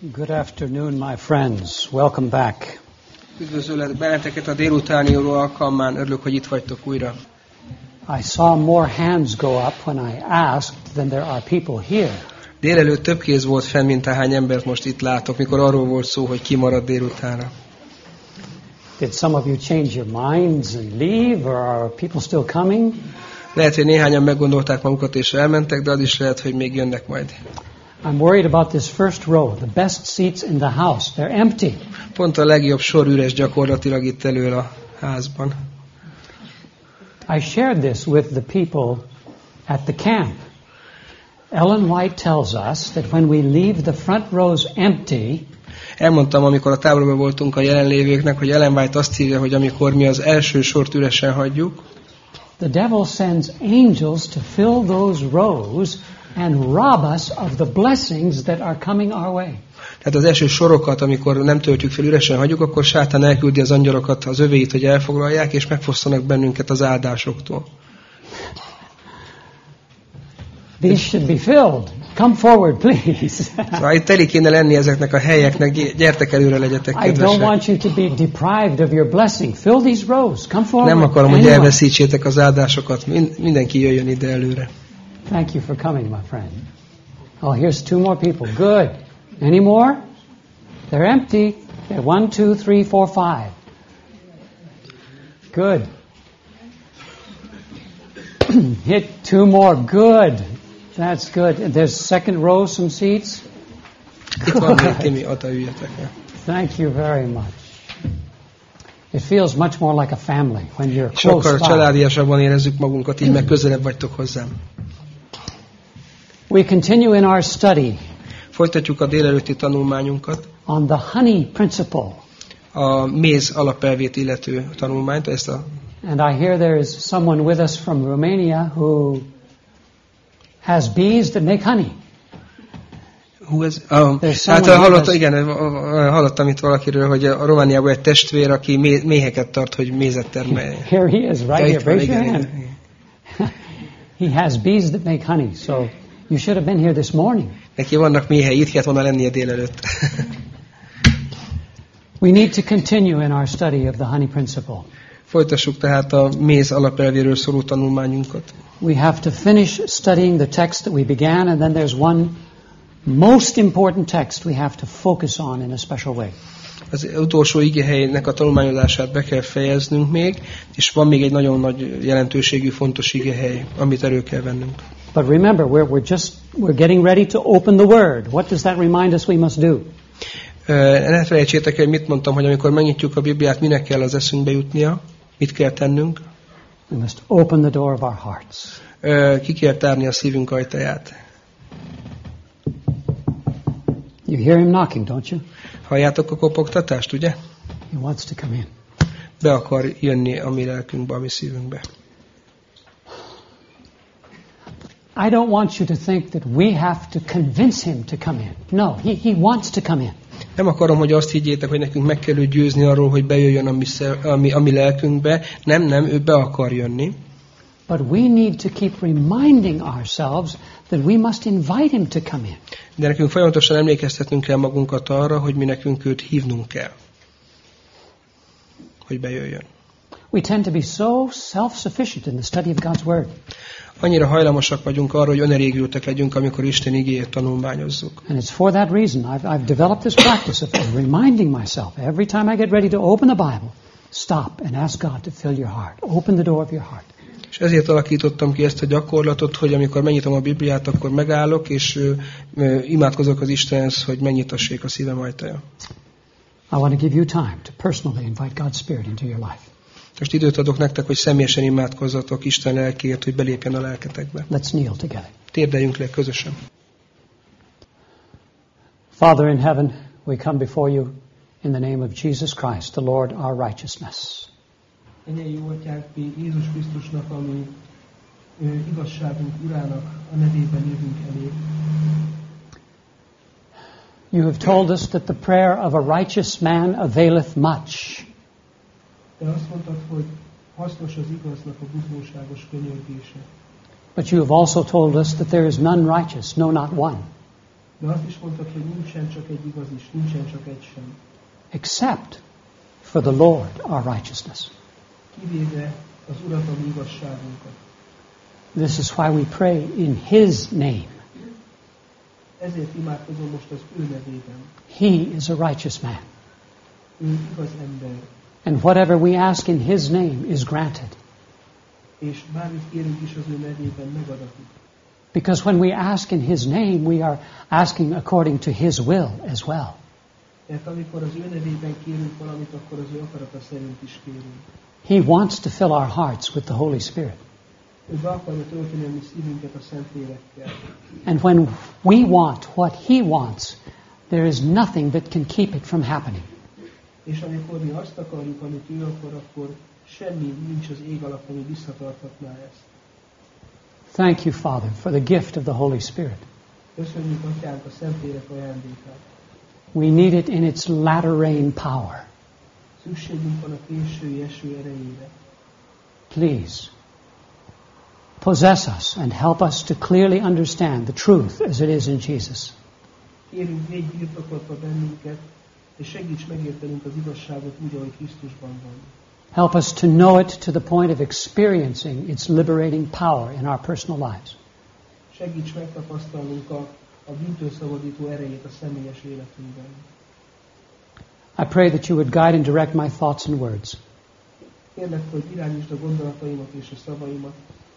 Good afternoon, my friends. Welcome back. Üdvözöllek benneteket a délutáni alkalmán, örülök, hogy itt vagytok újra. I saw more hands go up when I asked than there are people here. Délelőtt több kéz volt fenn, mint ahány embert most itt látok, mikor arról volt szó, hogy ki marad délutánra. Did some of you change your minds and leave, or are people still coming? Lehet, hogy néhányan meggondolták magukat és elmentek, de az is lehet, hogy még jönnek majd. I'm worried about this first row, the best seats in the house. They're empty. Pont a legjobb sor üres gyakorlatilag itt elől a házban. I shared this with the people at the camp. Ellen White tells us that when we leave the front rows empty, elmondtam, amikor a táborban voltunk a jelenlévőknek, hogy Ellen White azt írja, hogy amikor mi az első sort üresen hagyjuk, the devil sends angels to fill those rows and rob us of the blessings that are coming our way. Tehát az első sorokat, amikor nem töltjük fel, üresen hagyjuk, akkor sátán elküldi az angyalokat, az övéit, hogy elfoglalják, és megfosztanak bennünket az áldásoktól. These should be filled. Come forward, please. Szóval itt teli kéne lenni ezeknek a helyeknek, gyertek előre, legyetek I don't kedvesek. want you to be deprived of your blessing. Fill these rows. Come forward. Nem akarom, hogy Anyone. elveszítsétek az áldásokat. Mindenki jöjjön ide előre. Thank you for coming, my friend. Oh, here's two more people. Good. Any more? They're empty. They're 1, 2, 3, 4, 5. Good. Hit two more. Good. That's good. And there's second row, some seats. Itt van még Timi, oda üljetek el. Thank you very much. It feels much more like a family when you're close Sokkal by. családiasabban érezzük magunkat, így meg közelebb vagytok hozzám. We continue in our study Folytatjuk a délelőtti tanulmányunkat. on the honey principle. A méz alapelvét illető tanulmányt, ezt a And I hear there is someone with us from Romania who has bees that make honey. Hát hallottam itt valakiről, hogy a Romániában egy testvér, aki méheket tart, hogy mézet termelje. Here he is, right here. Raise your hand. Igen. He has bees that make honey, so you should have been here this morning. Neki vannak méhei, itt kellett volna lennie délelőtt. We need to continue in our study of the honey principle. Folytassuk tehát a méz alapelvéről szóló tanulmányunkat. We have to finish studying the text that we began, and then there's one most important text we have to focus on in a special way. Az utolsó igehelynek a tanulmányozását be kell fejeznünk még, és van még egy nagyon nagy jelentőségű, fontos igehely, amit elő kell vennünk. But remember, we're getting ready to open the Word. What does that remind us we must do? Ne felejtsétek el, mit mondtam, hogy amikor megnyitjuk a Bibliát, minek kell az eszünkbe jutnia, mit kell tennünk. We must open the door of our hearts. Ki kell tárni a szívünk ajtaját. You hear him knocking, don't you? Halljátok a kopogtatást, ugye? He wants to come in. Be akar jönni a mi lelkünkbe, a mi szívünkbe. I don't want you to think that we have to convince him to come in. No, he wants to come in. Nem akarom, hogy azt higgyétek, hogy nekünk meg kell őt győzni arról, hogy bejöjjön a mi lelkünkbe. Nem, ő be akar jönni. But we need to keep reminding ourselves that we must invite him to come in. De nekünk folyamatosan emlékeztetnünk kell magunkat arra, hogy mi nekünk őt hívnunk kell, hogy bejöjjön. We tend to be so self-sufficient in the study of God's Word. Annyira hajlamosak vagyunk arra, hogy önelégültek legyünk, amikor Isten igéjét tanulmányozzuk. And it's for that reason I've developed this practice of reminding myself every time I get ready to open the Bible, stop and ask God to fill your heart. Open the door of your heart. És ezért alakítottam ki ezt a gyakorlatot, hogy amikor megnyitom a Bibliát, akkor megállok, és imádkozok az Istenhez, hogy megnyitassék a szívem ajtaja. I want to give you time to personally invite God's Spirit into your life. Most időt adok nektek, hogy személyesen imádkozzatok Isten lelkéért, hogy belépjen a lelketekbe. Let's kneel together. Térdeljünk le közösen. Father in heaven, we come before you in the name of Jesus Christ, the Lord, our righteousness. Mennyei jó atyánk, mi Jézus Krisztusnak, ami igazságunk urának a nevében jövünk elé. You have told us that the prayer of a righteous man availeth much. Te azt mondtad, hogy hasznos az igaznak a buzgóságos könyörgése. But you have also told us that there is none righteous, no, not one. De azt is mondtak, hogy nincsen csak egy igaz is, nincsen csak egy sem. Except for the Lord our righteousness. Kivéve az Urat, a mi igazságunkat. This is why we pray in His name. Ezért imádkozom most az ő nevében. He is a righteous man. Ő igaz ember. And whatever we ask in His name is granted. És bármit kérünk is az ő nevében megadatik. Because when we ask in His name, we are asking according to His will as well. Mert amikor az ő nevében kérünk valamit, akkor az ő akarata szerint is kérünk. He wants to fill our hearts with the Holy Spirit. Ő be akarja tölteni a mi szívünket a Szentlélekkel. And when we want what He wants, there is nothing that can keep it from happening. És amikor mi azt akarjuk, amit ő akar, akkor semmi nincs az ég alatt, ami visszatarthatná ezt. Thank you, Father, for the gift of the Holy Spirit. Köszönjük, Atyánk, a Szentlélek ajándékát. We need it in its latter rain power. Szükségünk van a késői eső erejére. Please, possess us and help us to clearly understand the truth as it is in Jesus. Kérünk, védj birtokolva bennünket, és segíts megértenünk az igazságot úgy, ahogy Krisztusban van. Help us to know it to the point of experiencing its liberating power in our personal lives. Segíts megtapasztalnunk a bűntől szabadító erejét a személyes életünkben. I pray that you would guide and direct my thoughts and words. Kérlek, hogy irányítsd a gondolataimat és a szavaimat.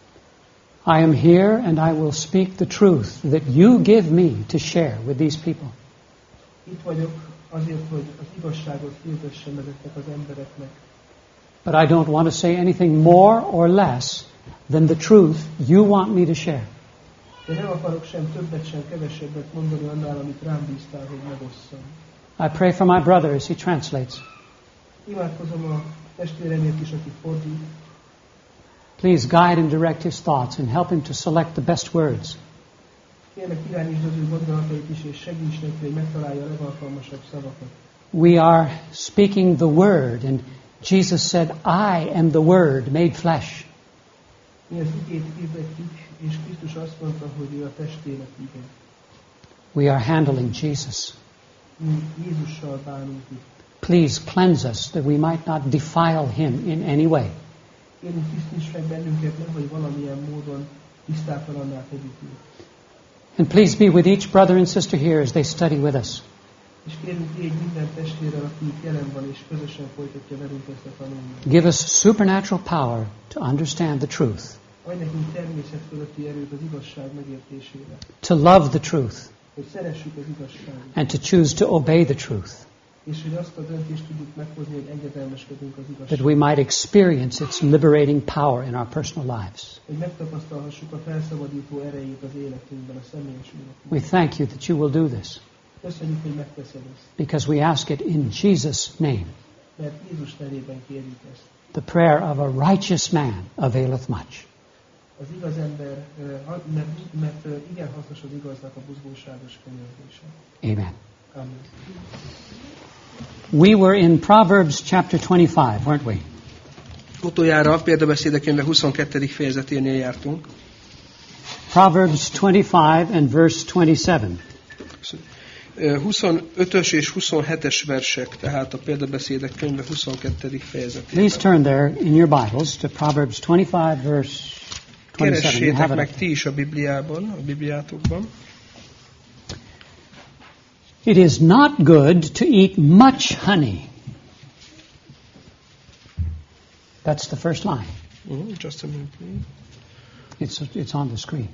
I am here and I will speak the truth that you give me to share with these people. Itt vagyok azért, hogy az igazságot hirdessem ezeknek az embereknek. But I don't want to say anything more or less than the truth you want me to share. De nem akarok sem többet, sem kevesebbet mondani annál, amit rám bíztál, hogy megosszam. I pray for my brother as he translates. Imádkozom a testvéremért is, aki fordít. Please guide and direct his thoughts and help him to select the best words. Kérlek, irányítsd az ő gondolatait is, és segíts neki, hogy megtalálja a legalkalmasabb szavakat. We are speaking the word, and Jesus said, I am the word made flesh. Mi az igét hirdetjük, és Krisztus azt mondta, hogy ő a testének ige. We are handling Jesus. Mi Jézussal bánunk itt. Please cleanse us that we might not defile him in any way. Kérünk, tisztíts meg bennünket, nem, hogy valamilyen módon tisztátalanná tegyük őt. And please be with each brother and sister here as they study with us. És kérünk, légy minden testvérrel, aki itt jelen van, és közösen folytatja velünk ezt a tanulmányt. Give us supernatural power to understand the truth, Adj nekünk természet fölötti erőt az igazság megértésére. to love the truth, Hogy szeressük az igazságot. and to choose to obey the truth, És hogy azt a döntést tudjuk meghozni, hogy engedelmeskedünk az that igazsághoz. we might experience its liberating power in our personal lives. Hogy megtapasztalhassuk a felszabadító erejét az életünkben, a személyes életünkben. We thank you that you will do this, Köszönjük, hogy megteszed ezt. because we ask it in Jesus' name. Mert Jézus nevében kérjük ezt. The prayer of a righteous man availeth much. Az igaz ember, mert igen hasznos az igaznak a buzgóságos könyörgése. Amen. Amen. We were in Proverbs chapter 25, weren't we? Utoljára a Példabeszédek könyve 22. fejezeténél jártunk. Proverbs 25 and verse 27. 25-ös és 27-es versek, tehát a Példabeszédek könyve 22. fejezetében. Please turn there in your Bibles to Proverbs 25 verse 27. You Keressétek have it meg up. ti is a Bibliában, a Bibliátokban. It is not good to eat much honey. That's the first line. Just a minute, please. It's on the screen.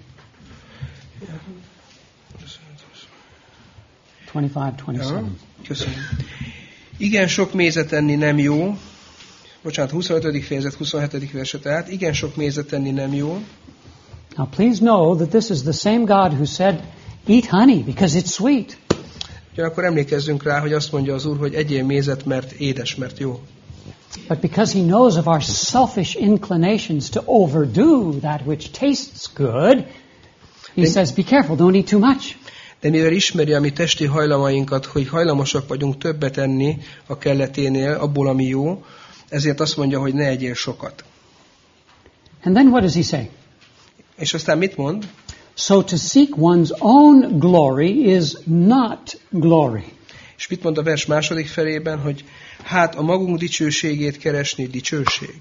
25-27. Köszönöm. Igen sok mézet enni nem jó. Bocsánat, 25. fejezet, 27. verse, tehát igen sok mézet enni nem jó. Now please know that this is the same God who said, eat honey because it's sweet. Ugyanakkor emlékezzünk rá, hogy azt mondja az Úr, hogy egyél mézet, mert édes, mert jó. But because he knows of our selfish inclinations to overdo that which tastes good, he says, be careful, don't eat too much. De mivel ismeri a mi testi hajlamainkat, hogy hajlamosak vagyunk többet enni a kelleténél, abból, ami jó, ezért azt mondja, hogy ne egyél sokat. And then what does he say? És aztán mit mond? So to seek one's own glory is not glory. És mit mond a vers második felében, hogy hát a magunk dicsőségét keresni dicsőség.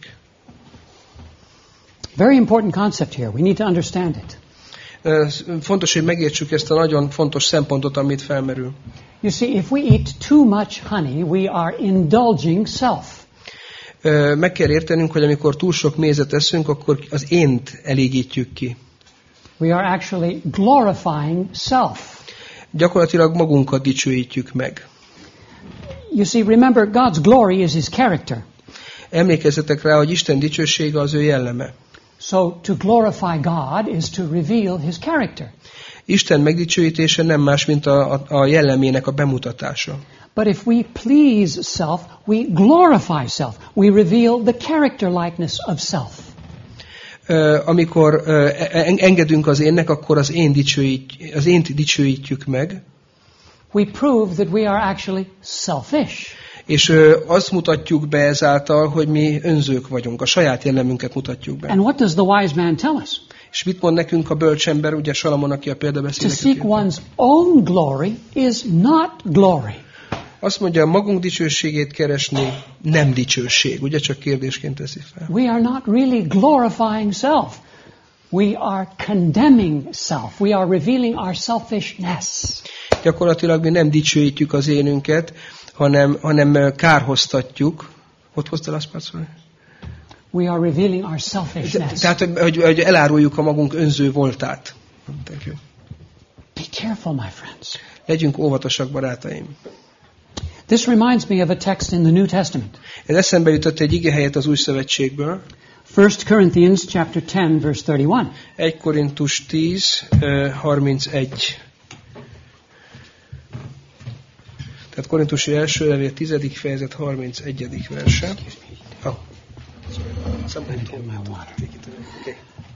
Very important concept here. We need to understand it. Fontos, hogy megértsük ezt a nagyon fontos szempontot, amit felmerül. You see, if we eat too much honey, we are indulging self. Meg kell értenünk, hogy amikor túl sok mézet eszünk, akkor az ént elégítjük ki. We are actually glorifying self. Gyakorlatilag magunkat dicsőítjük meg. You see, remember, God's glory is His character. Emlékezzetek rá, hogy Isten dicsősége az ő jelleme. So to glorify God is to reveal His character. Isten megdicsőítése nem más, mint a jellemének a bemutatása. But if we please self, we glorify self. We reveal the character likeness of self. Amikor engedünk az énnek, akkor az ént dicsőítjük meg. We prove that we are actually selfish. És azt mutatjuk be ezáltal, hogy mi önzők vagyunk. A saját jellemünket mutatjuk be. And what does the wise man tell us? És mit mond nekünk a bölcsember, ugye Salamon, aki a példabeszédeket To seek one's own glory is not glory. Azt mondja, magunk dicsőségét keresni nem dicsőség. Ugye csak kérdésként teszi fel. We are not really glorifying self. We are condemning self. We are revealing our selfishness. Gyakorlatilag mi nem dicsőítjük az énünket, hanem kárhoztatjuk. Ott hoztál azt párszor? We are revealing our selfishness. Tehát, hogy eláruljuk a magunk önző voltát. Thank you. Be careful, my friends. Legyünk óvatosak, barátaim. This reminds me of a text in the New Testament. Ez eszembe jutott egy igehelyet az Új Szövetségből. 1 Corinthians chapter 10 verse 31. 1 Korintus 10, 31. Tehát Korintusi első levél 10. fejezet 31. verse. Oh. Okay.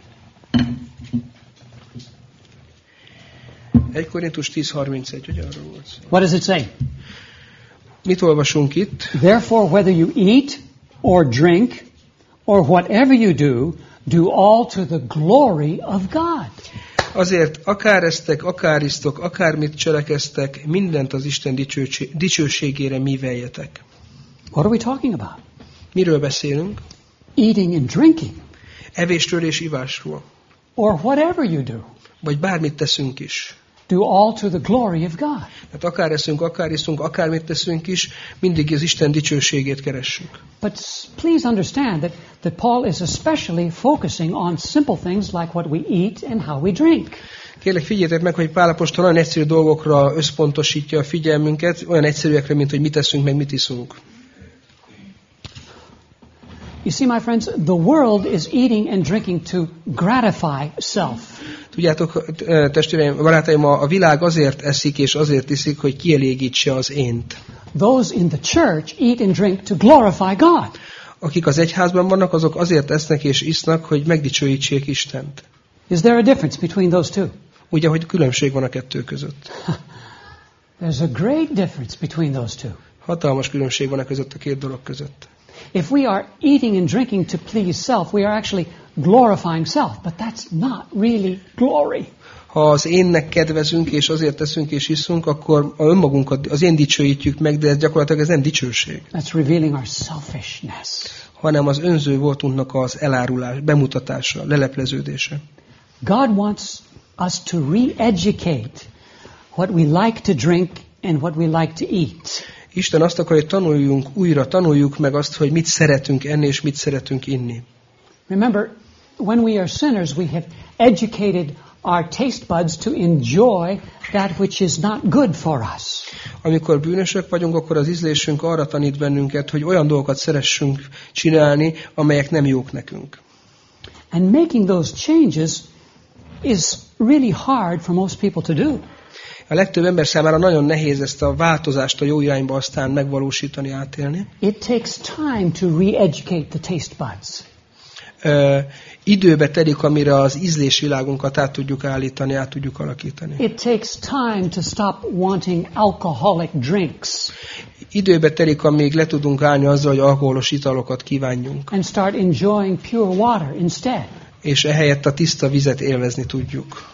1 Korintus 10:31, hogy arról volt szó. What does it say? Mit olvasunk itt? Therefore, whether you eat or drink or whatever you do all to the glory of God. Azért akár esztek, akár isztok, akármit cselekeztek, mindent az Isten dicsőségére műveljetek. What are we talking about? Miről beszélünk? Eating and drinking. Evésről és ivásról. Or whatever you do. Vagy bármit teszünk is. Do all to the glory of God. Hát akár eszünk, akár iszunk, akármit teszünk is, mindig az Isten dicsőségét keressük. But please understand that Paul is especially focusing on simple things like what we eat and how we drink. Kérlek, figyeljétek meg, hogy Pál apostol olyan egyszerű dolgokra összpontosítja a figyelmünket, olyan egyszerűekre, mint hogy mit teszünk, meg mit iszunk. You see, my friends, the world is eating and drinking to gratify self. Tudjátok, testvéreim, barátaim, a világ azért eszik és azért iszik, hogy kielégítse az ént. Those in the church eat and drink to glorify God. Akik az egyházban vannak, azok azért esznek és isznak, hogy megdicsőítsék Istent. Is there a difference between those two? Ugye, hogy különbség van a kettő között. There's a great difference between those two. Hatalmas különbség van a között a két dolog között. If we are eating and drinking to please self, we are actually glorifying self, but that's not really glory. Ha az énnek kedvezünk, és azért teszünk és iszunk, akkor önmagunkat, az én dicsőítjük meg, de ez gyakorlatilag ez nem dicsőség. That's revealing our selfishness. Hanem az önző voltunknak az elárulás, bemutatása, lelepleződése. God wants us to re-educate what we like to drink and what we like to eat. Isten azt akarja, hogy tanuljuk meg azt, hogy mit szeretünk enni, és mit szeretünk inni. Remember, when we are sinners, we have educated our taste buds to enjoy that which is not good for us. Amikor bűnösök vagyunk, akkor az ízlésünk arra tanít bennünket, hogy olyan dolgokat szeressünk csinálni, amelyek nem jók nekünk. And making those changes is really hard for most people to do. A legtöbb ember számára nagyon nehéz ezt a változást a jó irányba aztán megvalósítani, átélni. It takes time to re-educate the taste buds. Időbe telik, amire az ízlésvilágunkat át tudjuk állítani, át tudjuk alakítani. It takes time to stop wanting alcoholic drinks. Időbe telik, amíg le tudunk állni azzal, hogy alkoholos italokat kívánjunk. And start enjoying pure water instead. És ehelyett a tiszta vizet élvezni tudjuk.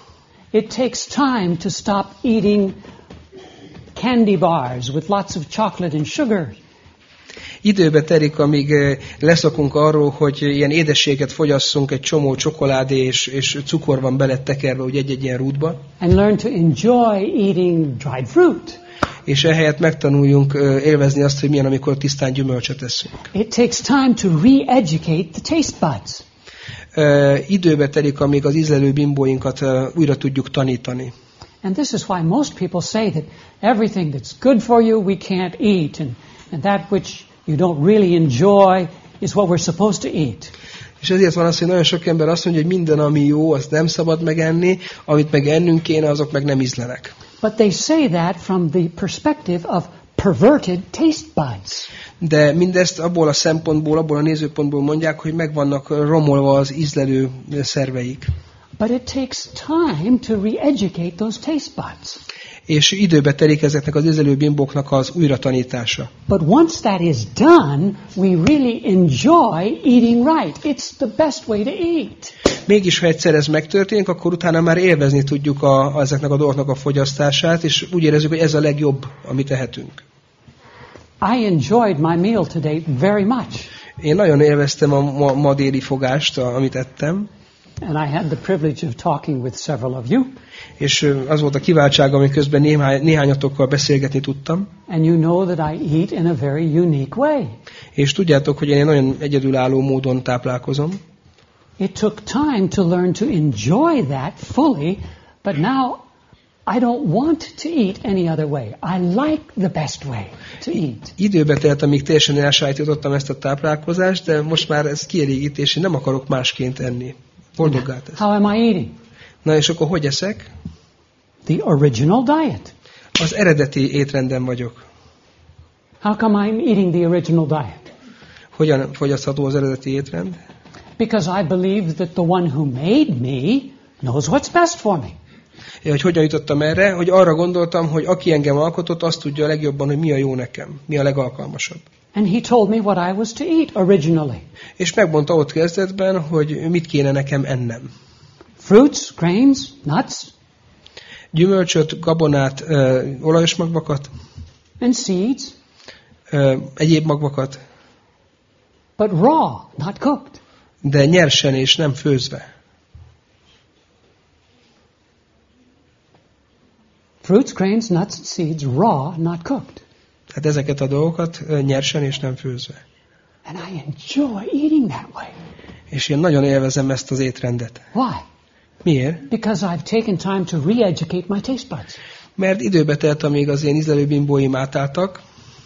It takes time to stop eating candy bars with lots of chocolate and sugar. Időbe telik, amíg leszokunk arról, hogy ilyen édességet fogyasszunk, egy csomó csokoládé és cukor van bele tekerve, úgy egy-egy ilyen rúdba. And learn to enjoy eating dried fruit. És ehelyett megtanuljunk élvezni azt, hogy milyen, amikor tisztán gyümölcsöt eszünk. It takes time to re-educate the taste buds. Időbe telik, amíg az ízlelő bimbóinkat újra tudjuk tanítani. And this is why most people say that everything that's good for you we can't eat, and that which you don't really enjoy is what we're supposed to eat. És ezért van az, hogy nagyon sok ember azt mondja, hogy minden, ami jó, azt nem szabad megenni, amit meg ennünk kéne, azok meg nem ízlenek. But they say that from the perspective of perverted taste buds. De mindezt abból a szempontból, abból a nézőpontból mondják, hogy meg vannak romolva az ízlelő szerveik. But it takes time to re-educate those taste buds. És időbe telik ezeknek az ízlelő bimbóknak az újratanítása. But once that is done, we really enjoy eating right. It's the best way to eat. Mégis, ha egyszer ez megtörténik, akkor utána már élvezni tudjuk ezeknek a dolgoknak a fogyasztását, és úgy érezzük, hogy ez a legjobb, amit tehetünk. I enjoyed my meal today very much. Én nagyon élveztem a ma déli fogást, amit ettem. And I had the privilege of talking with several of you. És az volt a kiváltsága, ami közben néhányatokkal beszélgetni tudtam. And you know that I eat in a very unique way. És tudjátok, hogy én nagyon egyedülálló módon táplálkozom. It took time to learn to enjoy that fully, but now I don't want to eat any other way. I like the best way to eat. Időbe telt, amíg teljesen elsajátítottam ezt a táplálkozást, de most már ez kielégítés, én nem akarok másként enni. Boldoggá tesz. How am I eating? Na és akkor hogy eszek? The original diet. Az eredeti étrenden vagyok. How come I'm eating the original diet? Hogyan fogyasztható az eredeti étrend? Because I believe that the one who made me knows what's best for me. Hogy hogyan jutottam erre? Hogy arra gondoltam, hogy aki engem alkotott, azt tudja a legjobban, hogy mi a jó nekem, mi a legalkalmasabb. And he told me what I was to eat originally. És megmondta ott kezdetben, hogy mit kéne nekem ennem. Fruits, grains, nuts. Gyümölcsöt, gabonát, olajos magvakat. And seeds. Egyéb magvakat. But raw, not cooked. De nyersen és nem főzve. Fruits, grains, nuts, seeds, raw, not cooked. Hát ezeket a dolgokat nyersen és nem főzve. And I enjoy eating that way. És én nagyon élvezem ezt az étrendet. Why? Miért? Because I've taken time to re-educate my taste buds. Mert időbe telt, amíg az én ízlelőbimbóim átálltak.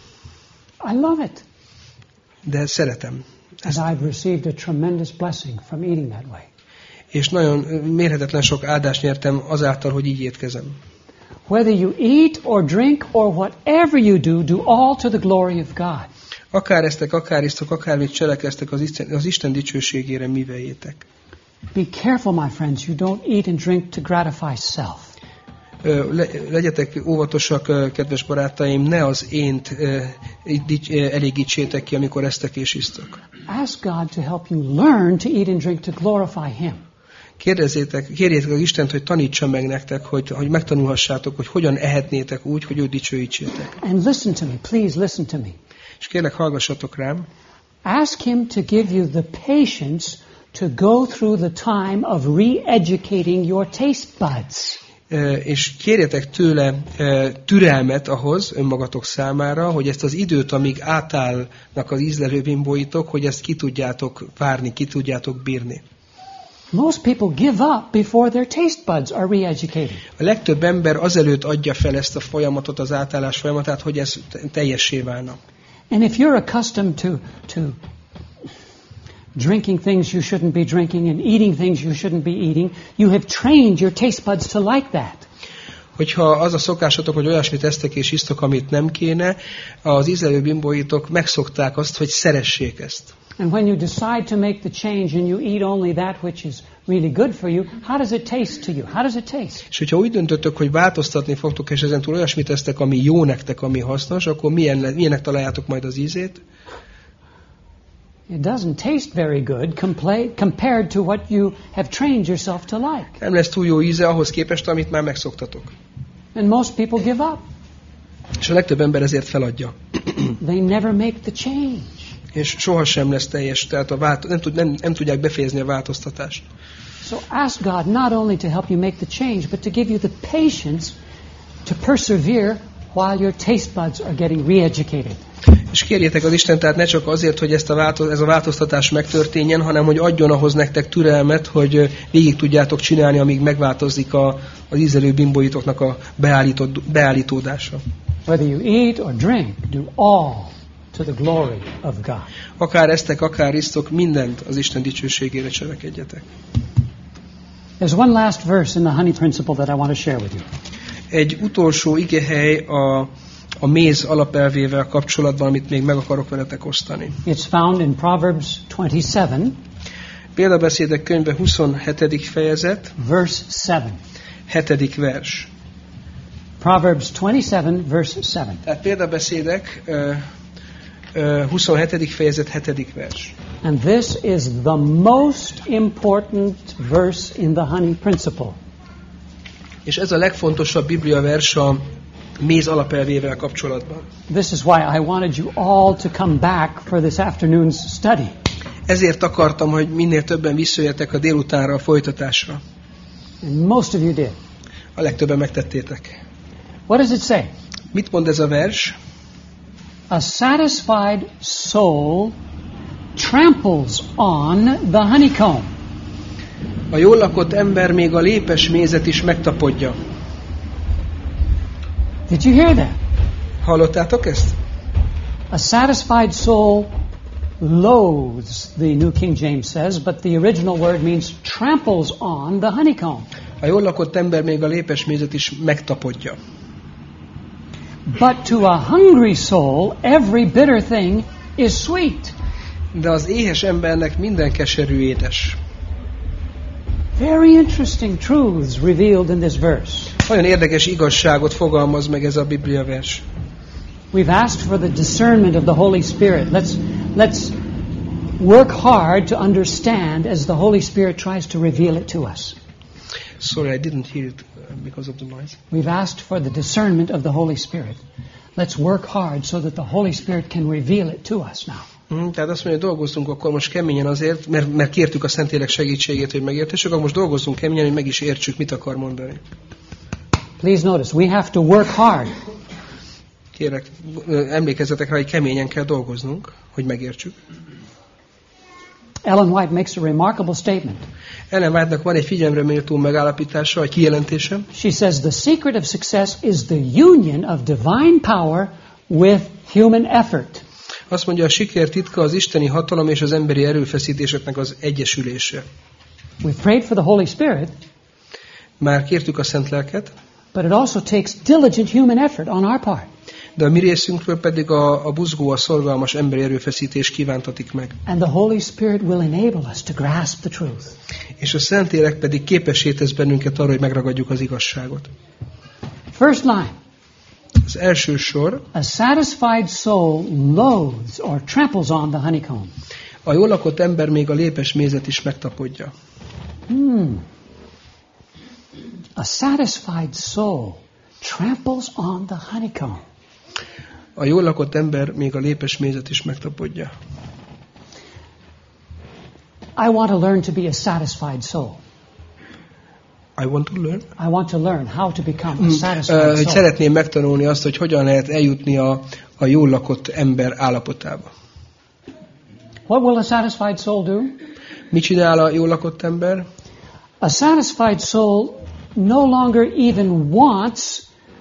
I love it. De szeretem. And I've received a tremendous blessing from eating that way. És nagyon mérhetetlen sok áldást nyertem azáltal, hogy így étkezem. Whether you eat or drink or whatever you do all to the glory of God. Akár esztek, akár isztok, akármit cselekeztek, az Isten dicsőségére miveljétek. Be careful, my friends, you don't eat and drink to gratify self. Legyetek óvatosak, kedves barátaim, ne az ént elégítsétek ki, amikor esztek és isztok. Ask God to help you learn to eat and drink to glorify Him. Kérjétek az Istent, hogy tanítsa meg nektek, hogy megtanulhassátok, hogy hogyan ehetnétek úgy, hogy őt dicsőítsétek. And listen to me, please listen to me. És kérlek, hallgassatok rám. Ask Him to give you the patience to go through the time of re-educating your taste buds. És kérjetek tőle türelmet ahhoz önmagatok számára, hogy ezt az időt, amíg átállnak az ízlelő bimbóitok, hogy ezt ki tudjátok várni, ki tudjátok bírni. Most people give up before their taste buds are re-educated. A legtöbb ember azelőtt adja fel ezt a folyamatot, az átállás folyamatát, hogy ez teljessé válna. And if you're accustomed to drinking things you shouldn't be drinking and eating things you shouldn't be eating, you have trained your taste buds to like that. Hogyha az a szokásatok, hogy olyasmit esztek és isztok, amit nem kéne, az ízlelő bimbóitok megszokták azt, hogy szeressék ezt. And when you decide to make the change and you eat only that which is really good for you, how does it taste to you? How does it taste? És hogyha úgy döntöttök, hogy változtatni fogtok, és ezentúl olyasmit esztek, ami jó nektek, ami hasznos, akkor milyennek találjátok majd az ízét? It doesn't taste very good compared to what you have trained yourself to like. Nem lesz túl jó íze ahhoz képest, amit már megszoktatok. And most people give up. És a legtöbb ember ezért feladja. They never make the change. És sohasem lesz teljes, tehát nem tudják befejezni a változtatást. So ask God not only to help you make the change, but to give you the patience to persevere while your taste buds are getting re-educated. És kérjétek az Isten, tehát ne csak azért, hogy ez a változtatás megtörténjen, hanem hogy adjon ahhoz nektek türelmet, hogy végig tudjátok csinálni, amíg megváltozik az ízelő bimbóitoknak a beállítódása. Whether you eat or drink, do all to the glory of God. Akár esztek, akár isztok, mindent az Isten dicsőségére cselekedjetek. There's one last verse in the honey principle that I want to share with you. Egy utolsó igehely a méz alapelvével kapcsolatban, amit még meg akarok veletek osztani. It's found in Proverbs 27, Példabeszédek könyve 27. fejezet, verse 7. 7. vers. Proverbs 27, verse 7. Tehát Példabeszédek 27. fejezet 7. vers. And this is the most important verse in the honey principle. És ez a legfontosabb Biblia vers a méz alapelvével kapcsolatban. This is why I wanted you all to come back for this afternoon's study. Ezért akartam, hogy minél többen visszajöjjetek a délutánra, a folytatásra. And most of you did. A legtöbben megtettétek. What does it say? Mit mond ez a vers? A satisfied soul tramples on the honeycomb. A jól lakott ember még a lépes mézet is megtapadja. Did you hear that? Hallottátok ezt? A satisfied soul loathes, the New King James says, but the original word means tramples on the honeycomb. A jól lakott ember még a lépes mézet is megtapadja. But to a hungry soul, every bitter thing is sweet. De az éhes embernek minden keserű édes. Very interesting truths revealed in this verse. Nagyon érdekes igazságot fogalmaz meg ez a Biblia vers. We've asked for the discernment of the Holy Spirit. Let's work hard to understand as the Holy Spirit tries to reveal it to us. Sorry, I didn't hear it because of the noise. We've asked for the discernment of the Holy Spirit. Let's work hard so that the Holy Spirit can reveal it to us now. Tehát azt mondja, dolgozzunk akkor most keményen azért, mert kértük a Szentlélek segítségét, hogy megértessük, akkor most dolgozzunk keményen, hogy meg is értsük, mit akar mondani. Please notice, we have to work hard. Kérlek, emlékezzetek rá, hogy keményen kell dolgoznunk, hogy megértsük. Ellen White makes a remarkable statement. Ellen White-nak van egy figyelemre méltó megállapítása, egy kijelentése. She says the secret of success is the union of divine power with human effort. Azt mondja, a siker titka az isteni hatalom és az emberi erőfeszítéseknek az egyesülése. We've prayed for the Holy Spirit. Már kértük a Szent Lelket. But it also takes diligent human effort on our part. De a mi részünkről pedig a buzgó, a szorgalmas emberi erőfeszítés kívántatik meg. And the Holy Spirit will enable us to grasp the truth. És a Szentlélek pedig képessé tesz bennünket arra, hogy megragadjuk az igazságot. First line. Az első sor. A satisfied soul loathes or tramples on the honeycomb. A jól lakott ember még a lépes mézet is megtapadja. A satisfied soul tramples on the honeycomb. A jól lakott ember még a lépes mézet is megtapadja. I want to learn to be a satisfied soul. I want to learn. I want to learn how to become a satisfied soul. Szeretném megtanulni azt, hogy hogyan lehet eljutni a jól lakott ember állapotába. What will a satisfied soul do? Mit csinál a jól lakott ember? A satisfied soul no longer even wants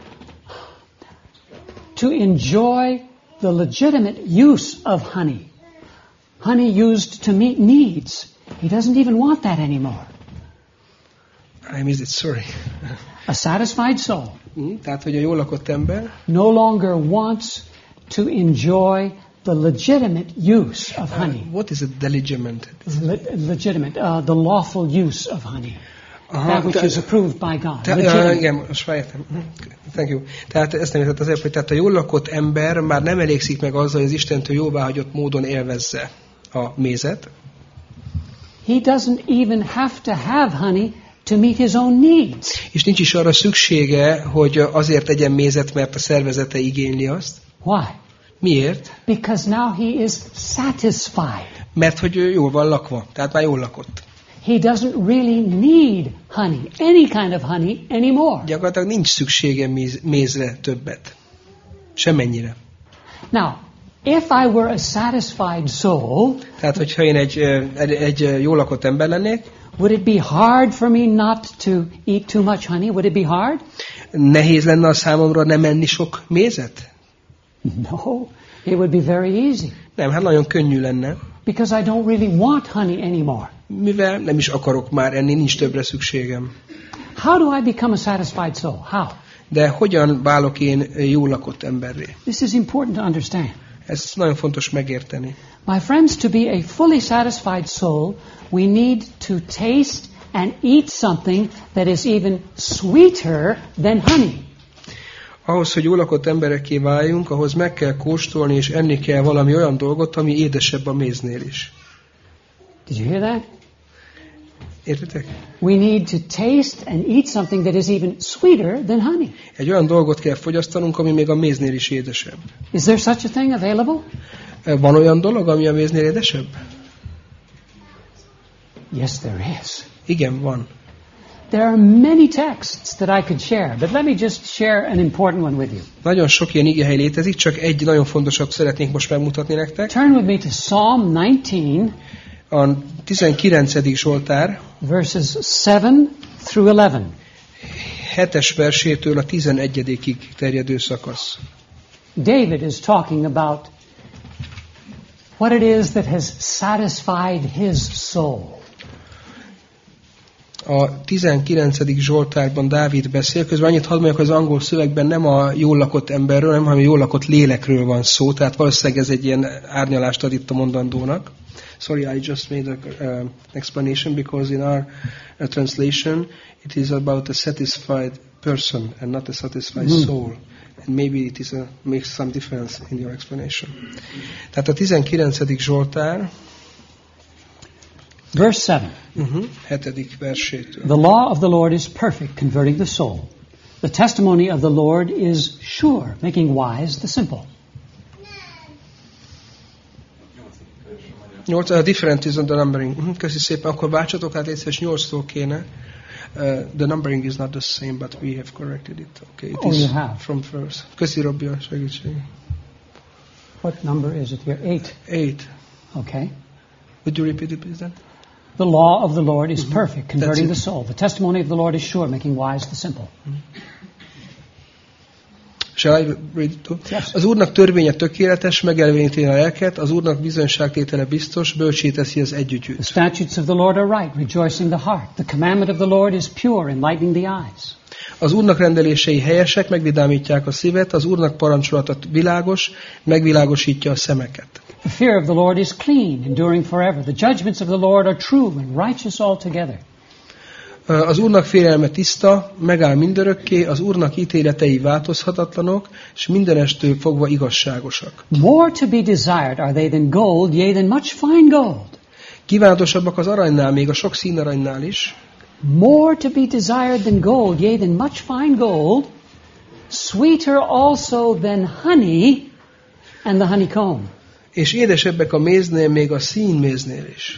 to enjoy the legitimate use of honey. Honey used to meet needs. He doesn't even want that anymore. I missed it, sorry. A satisfied soul Tehát, hogy a jól lakott ember no longer wants to enjoy the legitimate use of honey. What is the legitimate? Legitimate, the lawful use of honey. That which is approved by God. Igen, most már értem. Thank you. Tehát ezt nem értett azért, hogy tehát a jól lakott ember már nem elégszik meg azzal, hogy az Istentől jóváhagyott módon élvezze a mézet. He doesn't even have to have honey to meet his own needs. És nincs is arra szüksége, hogy azért tegyen mézet, mert a szervezete igényli azt. Why? Miért? Because now he is satisfied. Mert hogy ő jól van lakva, tehát már jól lakott. He doesn't really need honey, any kind of honey anymore. Gyakorlatilag nincs szüksége mézre többet. Semmennyire. Now, if I were a satisfied soul, Tehát, hogyha én egy jól lakott ember lennék, would it be hard for me not to eat too much honey? Would it be hard? nehéz lenne a számomra nem enni sok mézet? No, it would be very easy. Nem, hát nagyon könnyű lenne. Because I don't really want honey anymore. Mivel nem is akarok már enni, nincs többre szükségem. How do I become a satisfied soul? How? De hogyan válok én jól lakott emberré? This is important to understand. Ez nagyon fontos megérteni. My friends, to be a fully satisfied soul, we need to taste and eat something that is even sweeter than honey. Ahhoz, hogy jól lakott emberekké váljunk, ahhoz meg kell kóstolni és enni kell valami olyan dolgot, ami édesebb a méznél is. Did you hear that? Értitek? We need to taste and eat something that is even sweeter than honey. Egy olyan dolgot kell fogyasztanunk, ami még a méznél is édesebb. Is there such a thing available? Van olyan dolog, ami a méznél édesebb? Yes, there is. Igen, van. There are many texts that I could share, but let me just share an important one with you. Nagyon sok ilyen igehely létezik, csak egy nagyon fontosat szeretnénk most megmutatni nektek. Turn with me to Psalm 19, A 19. Zsoltár, verses 7 through 11. 7-es versétől a 11-ig terjedő szakasz. David is talking about what it is that has satisfied his soul. A 19. Zsoltárban Dávid beszél, közben annyit hadd mondjak, az angol szövegben nem a jól lakott emberről, hanem a jól lakott lélekről van szó, tehát valószínűleg ez egy ilyen árnyalást ad itt a mondandónak. Sorry, I just made an explanation because in our translation it is about a satisfied person and not a satisfied soul. And maybe it makes some difference in your explanation. Tehát a 19. Zsoltár, Verse 7. 7. versétől. The law of the Lord is perfect, converting the soul. The testimony of the Lord is sure, making wise the simple. 8, different is on the numbering. Köszi szépen, akkor váltsatok át egyszer, 8-tól kéne. The numbering is not the same, but we have corrected it. Okay, it is you have. from first. Köszi Robbi a segítség. What number is it here? 8. 8. Okay. Would you repeat it, please, then? The law of the Lord is perfect, converting That's the soul. The testimony of the Lord is sure, making wise the simple. Shall I read it too? Yes. Az Úrnak törvénye tökéletes, megelveníti a lelket, az Úrnak bizonyságtétele biztos, bölcsé teszi az együgyűt. The statutes of the Lord are right, rejoicing the heart. The commandment of the Lord is pure, enlightening the eyes. Az Úrnak rendelései helyesek, megvidámítják a szívet, az Úrnak parancsolata világos, megvilágosítja a szemeket. The fear of the Lord is clean, enduring forever. The judgments of the Lord are true and righteous altogether. Az Úrnak félelme tiszta, megáll mindörökké, az Úrnak ítéletei változhatatlanok, és mindenestől fogva igazságosak. More to be desired are they than gold, yea, than much fine gold. Kívánatosabbak az aranynál, még a sok színaranynál is. More to be desired than gold, yea, than much fine gold. Sweeter also than honey and the honeycomb. És édesebbek a méznél, még a színméznél is.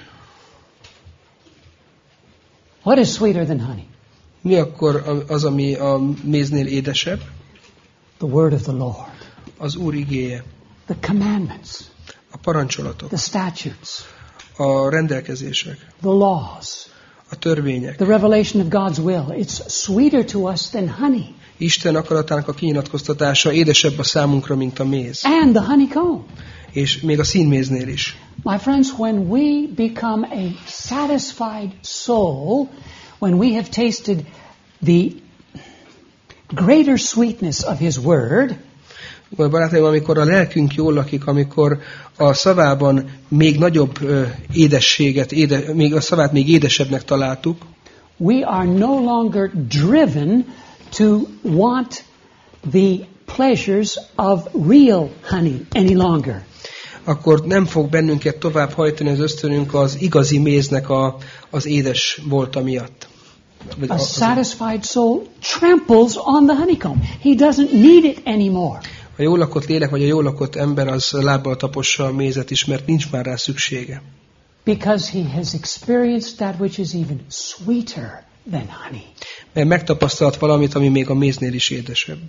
What is sweeter than honey? Mi akkor az, ami a méznél édesebb? The word of the Lord. Az Úr igéje, The commandments. a parancsolatok, The statutes. a rendelkezések, The laws. a törvények. The revelation of God's will. It's sweeter to us than honey. Isten akaratának a kinyilatkoztatása édesebb a számunkra, mint a méz. And the honeycomb. És még a színméznél is. My friends, when we become a satisfied soul, when we have tasted the greater sweetness of His Word, Barátaim, amikor a lelkünk jól lakik, amikor a szavában még nagyobb édességet, még a szavát még édesebbnek találtuk, we are no longer driven to want the pleasures of real honey any longer. akkor nem fog bennünket tovább hajtani az ösztönünk az igazi méznek az édes volta miatt. A satisfied soul tramples on the honeycomb. He doesn't need it anymore. A jól lakott lélek, vagy a jól lakott ember az lábbal tapossa a mézet is, mert nincs már rá szüksége. Because he has experienced that which is even sweeter than honey. Mert megtapasztalt valamit, ami még a méznél is édesebb.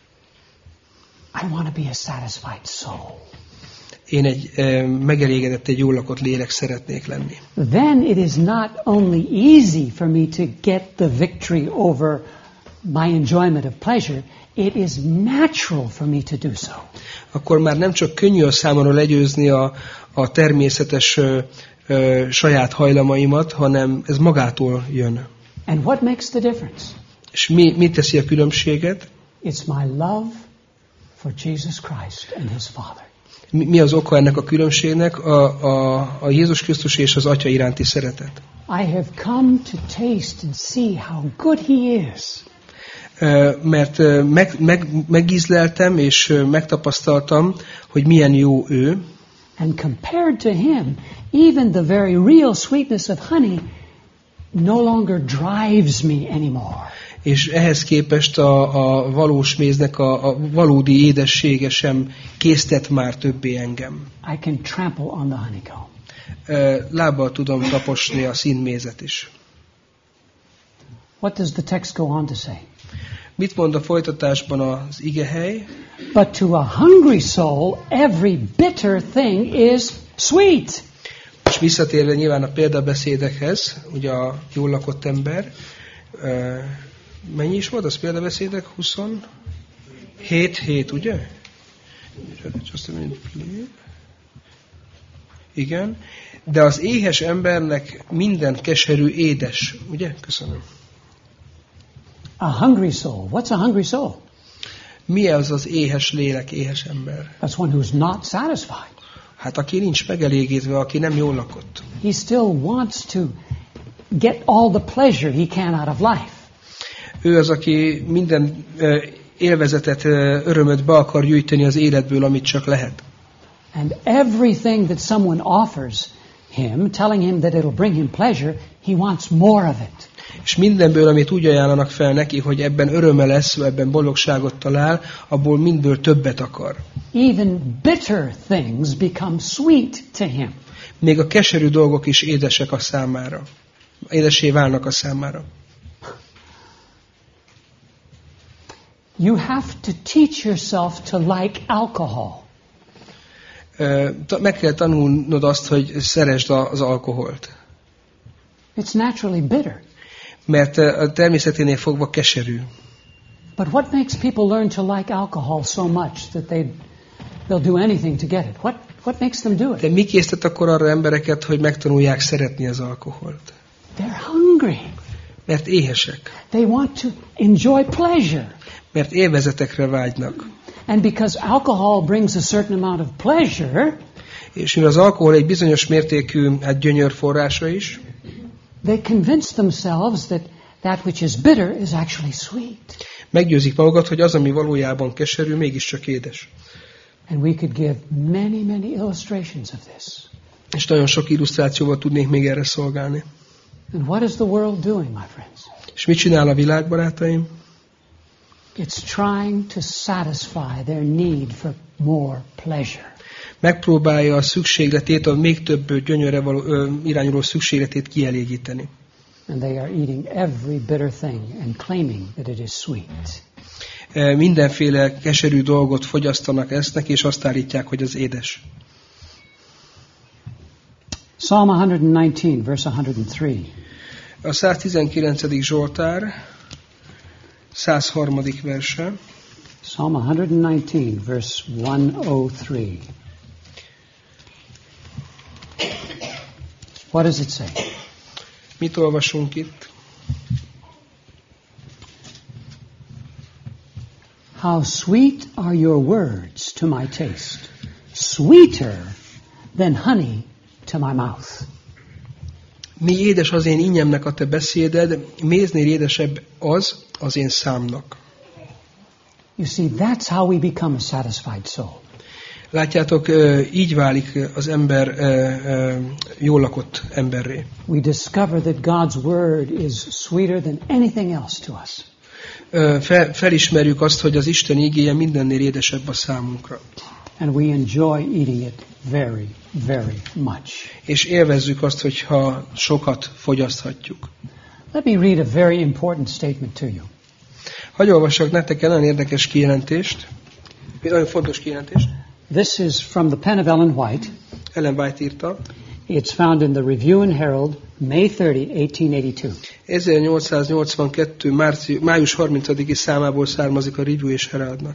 I want to be a satisfied soul. Én egy megelégedett, egy jól lakott lélek szeretnék lenni. Then it is not only easy for me to get the victory over my enjoyment of pleasure, it is natural for me to do so. Akkor már nem csak könnyű a számomra legyőzni a természetes saját hajlamaimat, hanem ez magától jön. And what makes the difference? És mi teszi a különbséget? It's my love for Jesus Christ and his Father. Mi az oka ennek a különbségnek? A Jézus Krisztus és az Atya iránti szeretet. I have come to taste and see how good he is. Mert megízleltem és megtapasztaltam, hogy milyen jó ő. And compared to him, even the very real sweetness of honey no longer drives me anymore. És ehhez képest a valós méznek a valódi édessége sem késztet már többé engem. I can trample on the honeycomb. Lábbal tudom taposni a színmézet is. What does the text go on to say? Mit mond a folytatásban az igehely? But to a hungry soul, every bitter thing is sweet. És visszatérve nyilván a példabeszédekhez, ugye a jól lakott ember, mennyi is volt az példabeszédek? 27, ugye? Igen. De az éhes embernek minden keserű édes, ugye? Köszönöm. A hungry soul. What's a hungry soul? Mi az az éhes lélek, éhes ember? That's one who's not satisfied. Hát aki nincs megelégítve, aki nem jól lakott. He still wants to get all the pleasure he can out of life. Ő az, aki minden élvezetet, örömöt be akar gyűjteni az életből, amit csak lehet. And everything that someone offers him, telling him that it'll bring him pleasure, he wants more of it. És mindenből, amit úgy ajánlanak fel neki, hogy ebben öröme lesz, ebben boldogságot talál, abból mindből többet akar. Even bitter things become sweet to him. Még a keserű dolgok is édesek a számára. Édessé válnak a számára. You have to teach yourself to like alcohol. Meg kell tanulnod azt, hogy szeresd az alkoholt. It's naturally bitter. Mert a természeténél fogva keserű. But what makes people learn to like alcohol so much that they'll do anything to get it? What makes them do it? De mi késztet akkor arra embereket, hogy megtanulják szeretni az alkoholt? They're hungry. Mert éhesek. They want to enjoy pleasure. Mert élvezetekre vágynak. And because alcohol brings a certain amount of pleasure, és mivel az alkohol egy bizonyos mértékű gyönyör forrása is, they convince themselves that which is bitter is actually sweet. Meggyőzik magukat, hogy az, ami valójában keserű, mégiscsak édes. And we could give many, many illustrations of this. És nagyon sok illusztrációval tudnék még erre szolgálni. And what is the world doing, my friends? És mit csinál a világ, barátaim? It's trying to satisfy their need for more pleasure. Megpróbálja a szükségletét, a még több gyönyörre irányuló szükségletét kielégíteni. And they are eating every bitter thing and claiming that it is sweet. Mindenféle keserű dolgot fogyasztanak, esznek, és azt állítják, hogy az édes. Psalm 119, verse 103. A 119. Zsoltár, 103. verse. Psalm 119, verse 103. What does it say? Mit olvasunk itt? How sweet are your words to my taste, sweeter than honey to my mouth. Mi édes az én ínyemnek a te beszéded, méznél édesebb az én számnak. You see, that's how we become a satisfied soul. Látjátok, így válik az ember jól lakott emberré. We discover that God's word is sweeter than anything else to us. Felismerjük azt, hogy az Isten igéje mindennél édesebb a számunkra. And we enjoy eating it very, very much. És élvezzük azt, hogyha sokat fogyaszthatjuk. Let me read a very important statement to you. Hadd olvassak nektek egy nagyon érdekes kijelentést, egy nagyon fontos kijelentést. This is from the pen of Ellen White. Ellen White írta. It's found in the Review and Herald, May 30, 1882. 1882. május 30-i számából származik a Review és Heraldnak.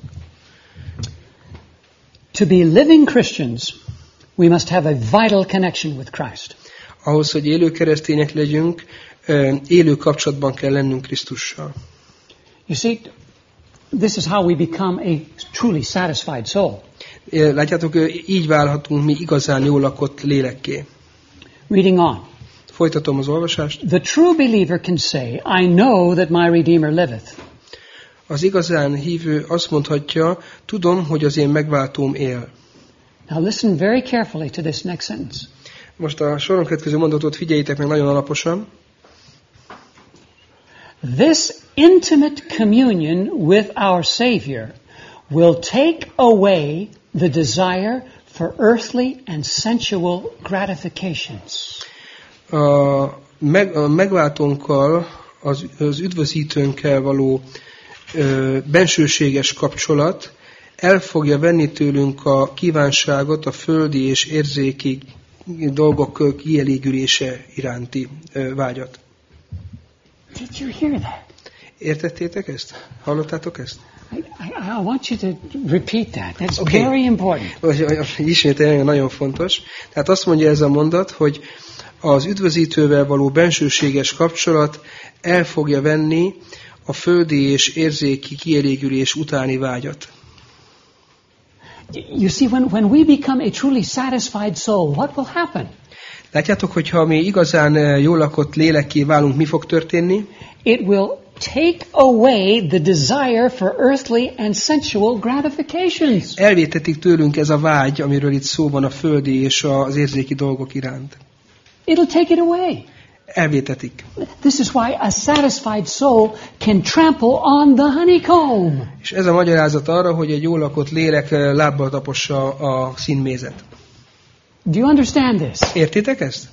To be living Christians, we must have a vital connection with Christ. Ahhoz, hogy élő keresztények legyünk, élő kapcsolatban kell lennünk Krisztussal. You see, this is how we become a truly satisfied soul. Látjátok, így válhatunk mi igazán jól lakott lélekké. Reading on. Folytatom az olvasást. The true believer can say, I know that my Redeemer liveth. Az igazán hívő azt mondhatja, tudom, hogy az én megváltóm él. Now listen very carefully to this next sentence. Most a soron következő mondatot figyeljétek meg nagyon alaposan. This intimate communion with our Savior will take away the desire for earthly and sensual gratifications. A megváltónkkal, az üdvözítőnkkel való bensőséges kapcsolat el fogja venni tőlünk a kívánságot, a földi és érzéki dolgok kielégülése iránti vágyat. Did you hear that? Értettétek ezt? Hallottátok ezt? I want you to repeat that. That's very important. Ismételjen, nagyon fontos. Tehát azt mondja ez a mondat, hogy az üdvözítővel való bensőséges kapcsolat el fogja venni a földi és érzéki kielégülés utáni vágyat. You see, when we become a truly satisfied soul, what will happen? Látjátok, hogyha mi igazán jól lakott lélekké válunk, mi fog történni? It will take away the desire for earthly and sensual gratifications. Elvétetik tőlünk ez a vágy, amiről itt szó van, a földi és az érzéki dolgok iránt. It'll take it away. Elvétetik. This is why a satisfied soul can trample on the honeycomb. És ez a magyarázat arra, hogy egy jól lakott lélek lábbal tapossa a színmézet. Do you understand this? Értitek ezt?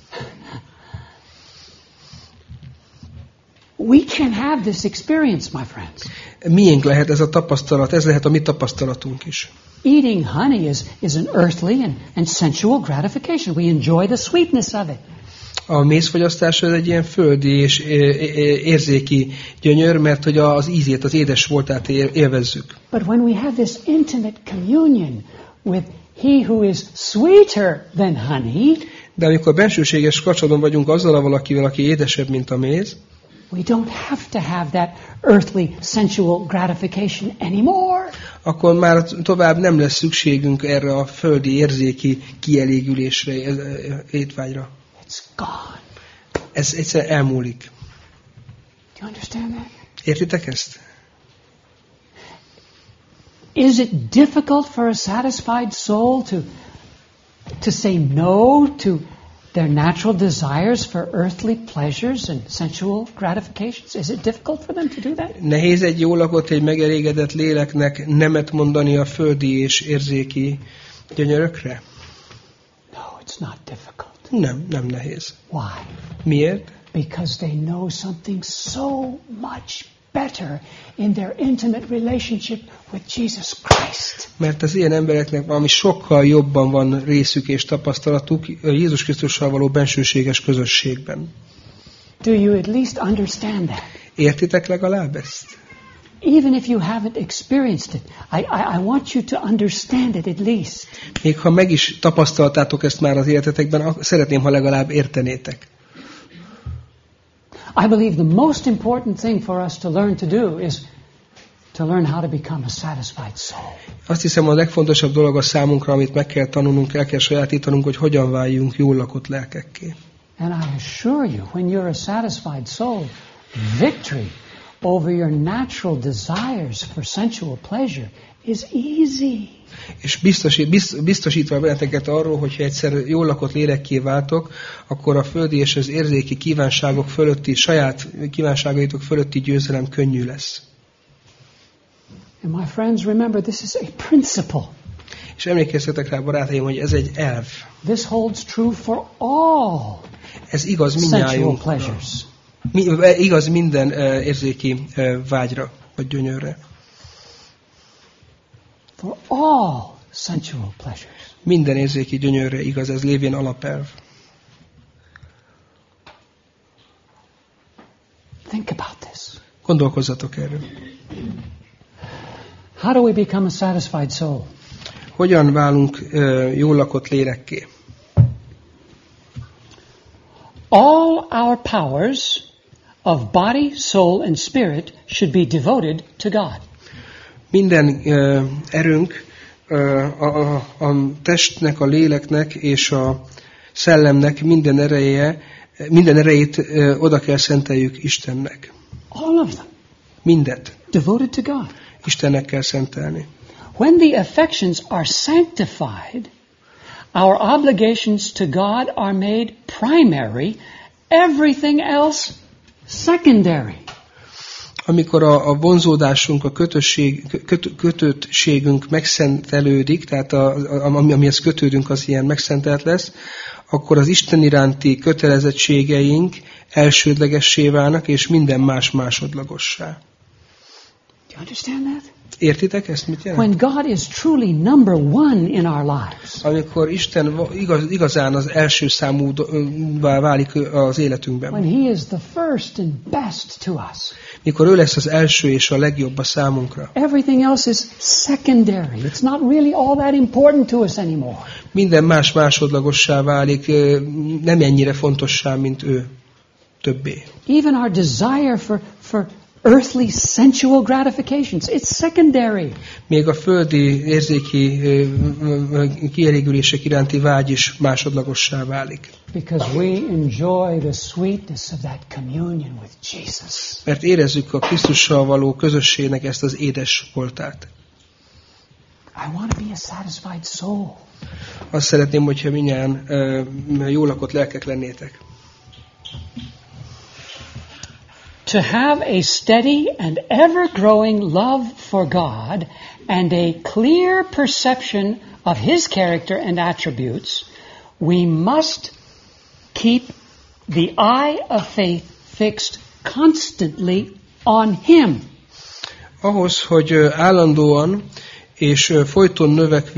We can have this experience, my friends. Miénk lehet ez a tapasztalat, ez lehet a mi tapasztalatunk is. Eating honey is an earthly and sensual gratification. We enjoy the sweetness of it. A mézfogyasztás az egy ilyen földi és érzéki gyönyör, mert hogy az ízét, az édes voltát élvezzük. But when we have this intimate communion with He who is sweeter than honey, de amikor bensőséges kapcsolatban vagyunk azzal a valakivel, aki édesebb, mint a méz, we don't have to have that earthly sensual gratification anymore. Akkor már tovább nem lesz szükségünk erre a földi érzéki kielégülésre, étvágyra. It's gone. Ez egyszer elmúlik. Do you understand that? Értitek ezt? Is it difficult for a satisfied soul to say no to their natural desires for earthly pleasures and sensual gratifications? Is it difficult for them to do that? Nehéz egy jól lakott, egy megelégedett léleknek nemet mondani a földi és érzéki gyönyörökre? No, it's not difficult. Nem nehéz. Why? Miért? Because they know something so much better in their intimate relationship with Jesus Christ. Mert az ilyen embereknek valami sokkal jobban van részük és tapasztalatuk Jézus Krisztussal való bensőséges közösségben. Do you at least understand that? Értitek legalább ezt? Even if you haven't experienced it, I want you to understand it at least. Még ha meg is tapasztaltátok ezt már az életetekben, szeretném, ha legalább értenétek. I believe the most important thing for us to learn to do is to learn how to become a satisfied soul. Azt hiszem, a legfontosabb dolog a számunkra, amit meg kell tanulnunk, el kell sajátítanunk, hogy hogyan váljunk jól lakott lelkekké. And I assure you, when you're a satisfied soul, victory over your natural desires for sensual pleasure is easy. És biztosítva benneteket arról, hogyha egyszer jól lakott lélekké váltok, akkor a földi és az érzéki kívánságok fölötti, saját kívánságaitok fölötti győzelem könnyű lesz. And my friends, remember, this is a principle. És emlékezzetek rá, barátaim, hogy ez egy elv. This holds true for all ez igaz sensual mindnyájunkra. pleasures. Igaz minden érzéki vágyra, vagy gyönyörre. For all sensual pleasures. Minden érzéki gyönyörre igaz, ez lévén alapelv. Think about this. Gondolkozzatok erről. How do we become a satisfied soul? Hogyan válunk jól lakott lélekké? All our powers of body, soul, and spirit should be devoted to God. Minden erőnk a testnek, a léleknek és a szellemnek minden erejét oda kell szenteljük Istennek. All of them. Mindet. Devoted to God. Istennek kell szentelni. When the affections are sanctified, our obligations to God are made primary, everything else secondary. Amikor a vonzódásunk, a kötöttségünk megszentelődik, tehát amihez kötődünk, az ilyen megszentelt lesz, akkor az Isten iránti kötelezettségeink elsődlegessé válnak, és minden más másodlagossá. Do you understand that? Értitek ezt, mit jelent? When God is truly number one in our lives, amikor Isten igazán az első számúvá válik az életünkben. when He is the first and best to us, Mikor ő lesz az első és a legjobb a számunkra. everything else is secondary. It's not really all that important to us anymore. Minden más másodlagossá válik, nem ennyire fontossá, mint ő többé. Even our desire for earthly sensual gratifications, it's secondary. Még a földi érzéki kielégülések iránti vágy is másodlagossá válik. Because we enjoy the sweetness of that communion with Jesus. Mert érezzük a Krisztussal való közösségnek ezt az édes voltát. I want to be a satisfied soul. Azt szeretném, hogyha mindjárt jól lakott lelkek lennétek. To have a steady and ever-growing love for God and a clear perception of His character and attributes, we must keep the eye of faith fixed constantly on Him. Ahhoz, hogy állandó és folyton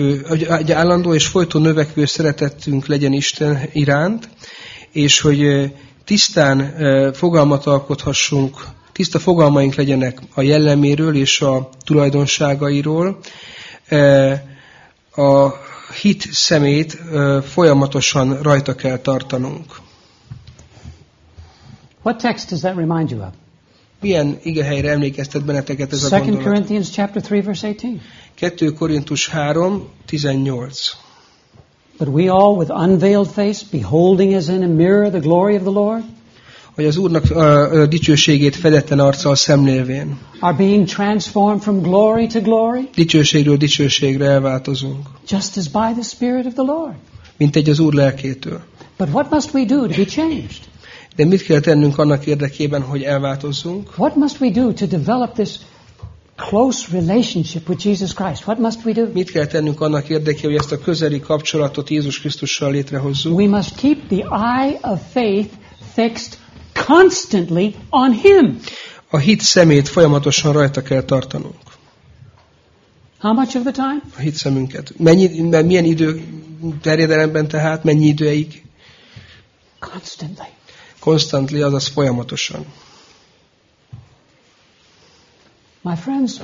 növekvő szeretetünk legyen Isten iránt, és hogy tisztán fogalmat alkothassunk, tiszta fogalmaink legyenek a jelleméről és a tulajdonságairól, a hit szemét folyamatosan rajta kell tartanunk. What text does that remind you of? Milyen igehelyre emlékeztet benneteket ez a 2 gondolat? Corinthians chapter 3 verse 18. 2 Korintus 3, 18. But we all with unveiled face, beholding as in a mirror the glory of the Lord, Hogy az Úrnak a dicsőségét fedetlen arccal szemlélvén. are being transformed from glory to glory, Dicsőségről dicsőségre elváltozunk. just as by the Spirit of the Lord. Mint egy az Úr lelkétől. But what must we do to be changed? De mit kell tennünk annak érdekében, hogy elváltozzunk? What must we do to develop this close relationship with Jesus Christ? What must we do? Mit kell tennünk annak érdekében, hogy ezt a közeli kapcsolatot Jézus Krisztussal létrehozzuk? We must keep the eye of faith fixed constantly on Him. A hit szemét folyamatosan rajta kell tartanunk. How much of the time? A hit szemünket. Milyen idő terjedelemben tehát, mennyi időig? Constantly. Constantly, azaz folyamatosan. My friends,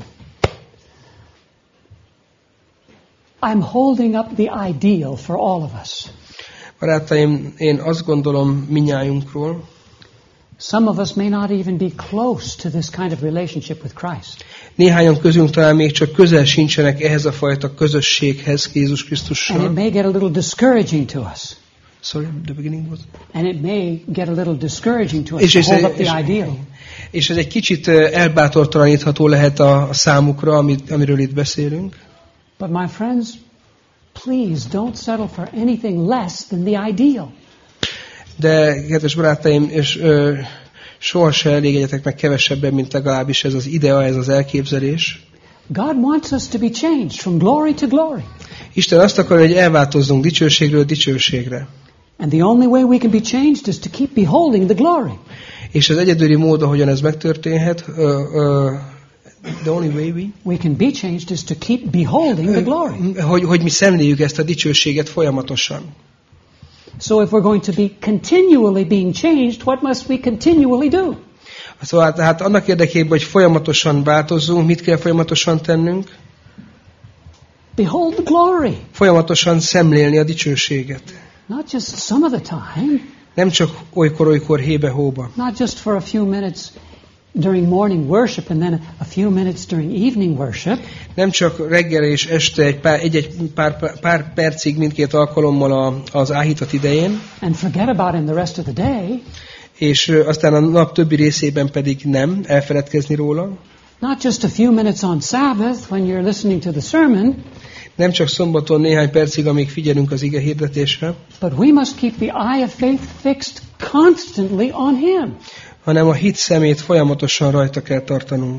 I'm holding up the ideal for all of us. Barátaim, én azt gondolom minnyájunkról, Some of us may not even be close to this kind of relationship with Christ. néhányan közünk talán még csak közel sincsenek ehhez a fajta közösséghez Jézus And it Krisztussal. may get a little discouraging to us. Sorry, the beginning was... And it may get a little discouraging to us to hold up the ideal. És ez egy kicsit elbátortalanítható lehet a számukra, amiről itt beszélünk. But my friends, please don't settle for anything less than the ideal. De, kedves barátaim, és soha se elégedjetek meg kevesebben, mint legalábbis ez az idea, ez az elképzelés. God wants us to be changed from glory to glory. Isten azt akar, hogy elváltozzunk dicsőségről dicsőségre. And the only way we can be changed is to keep beholding the glory. És az egyedüli mód, ahogyan ez megtörténhet, the only way we can be changed is to keep beholding the glory. Hogy mi szemléljük ezt a dicsőséget folyamatosan. So if we're going to be continually being changed, what must we continually do? Szóval tehát annak érdekében, hogy folyamatosan változzunk, mit kell folyamatosan tennünk? Behold the glory. Folyamatosan szemlélni a dicsőséget. Not just some of the time. Nem csak olykor hébe-hóba. Not just for a few minutes during morning worship and then a few minutes during evening worship. Nem csak reggel és este egy pár percig mindkét alkalommal az áhítat idején. And forget about it the rest of the day. És aztán a nap többi részében pedig nem, elfeledkezni róla. Not just a few minutes on Sabbath when you're listening to the sermon. Nem csak szombaton néhány percig, amíg figyelünk az ige hirdetésre. But we must keep the eye of faith fixed constantly on Him. Hanem a hit szemét folyamatosan rajta kell tartanunk.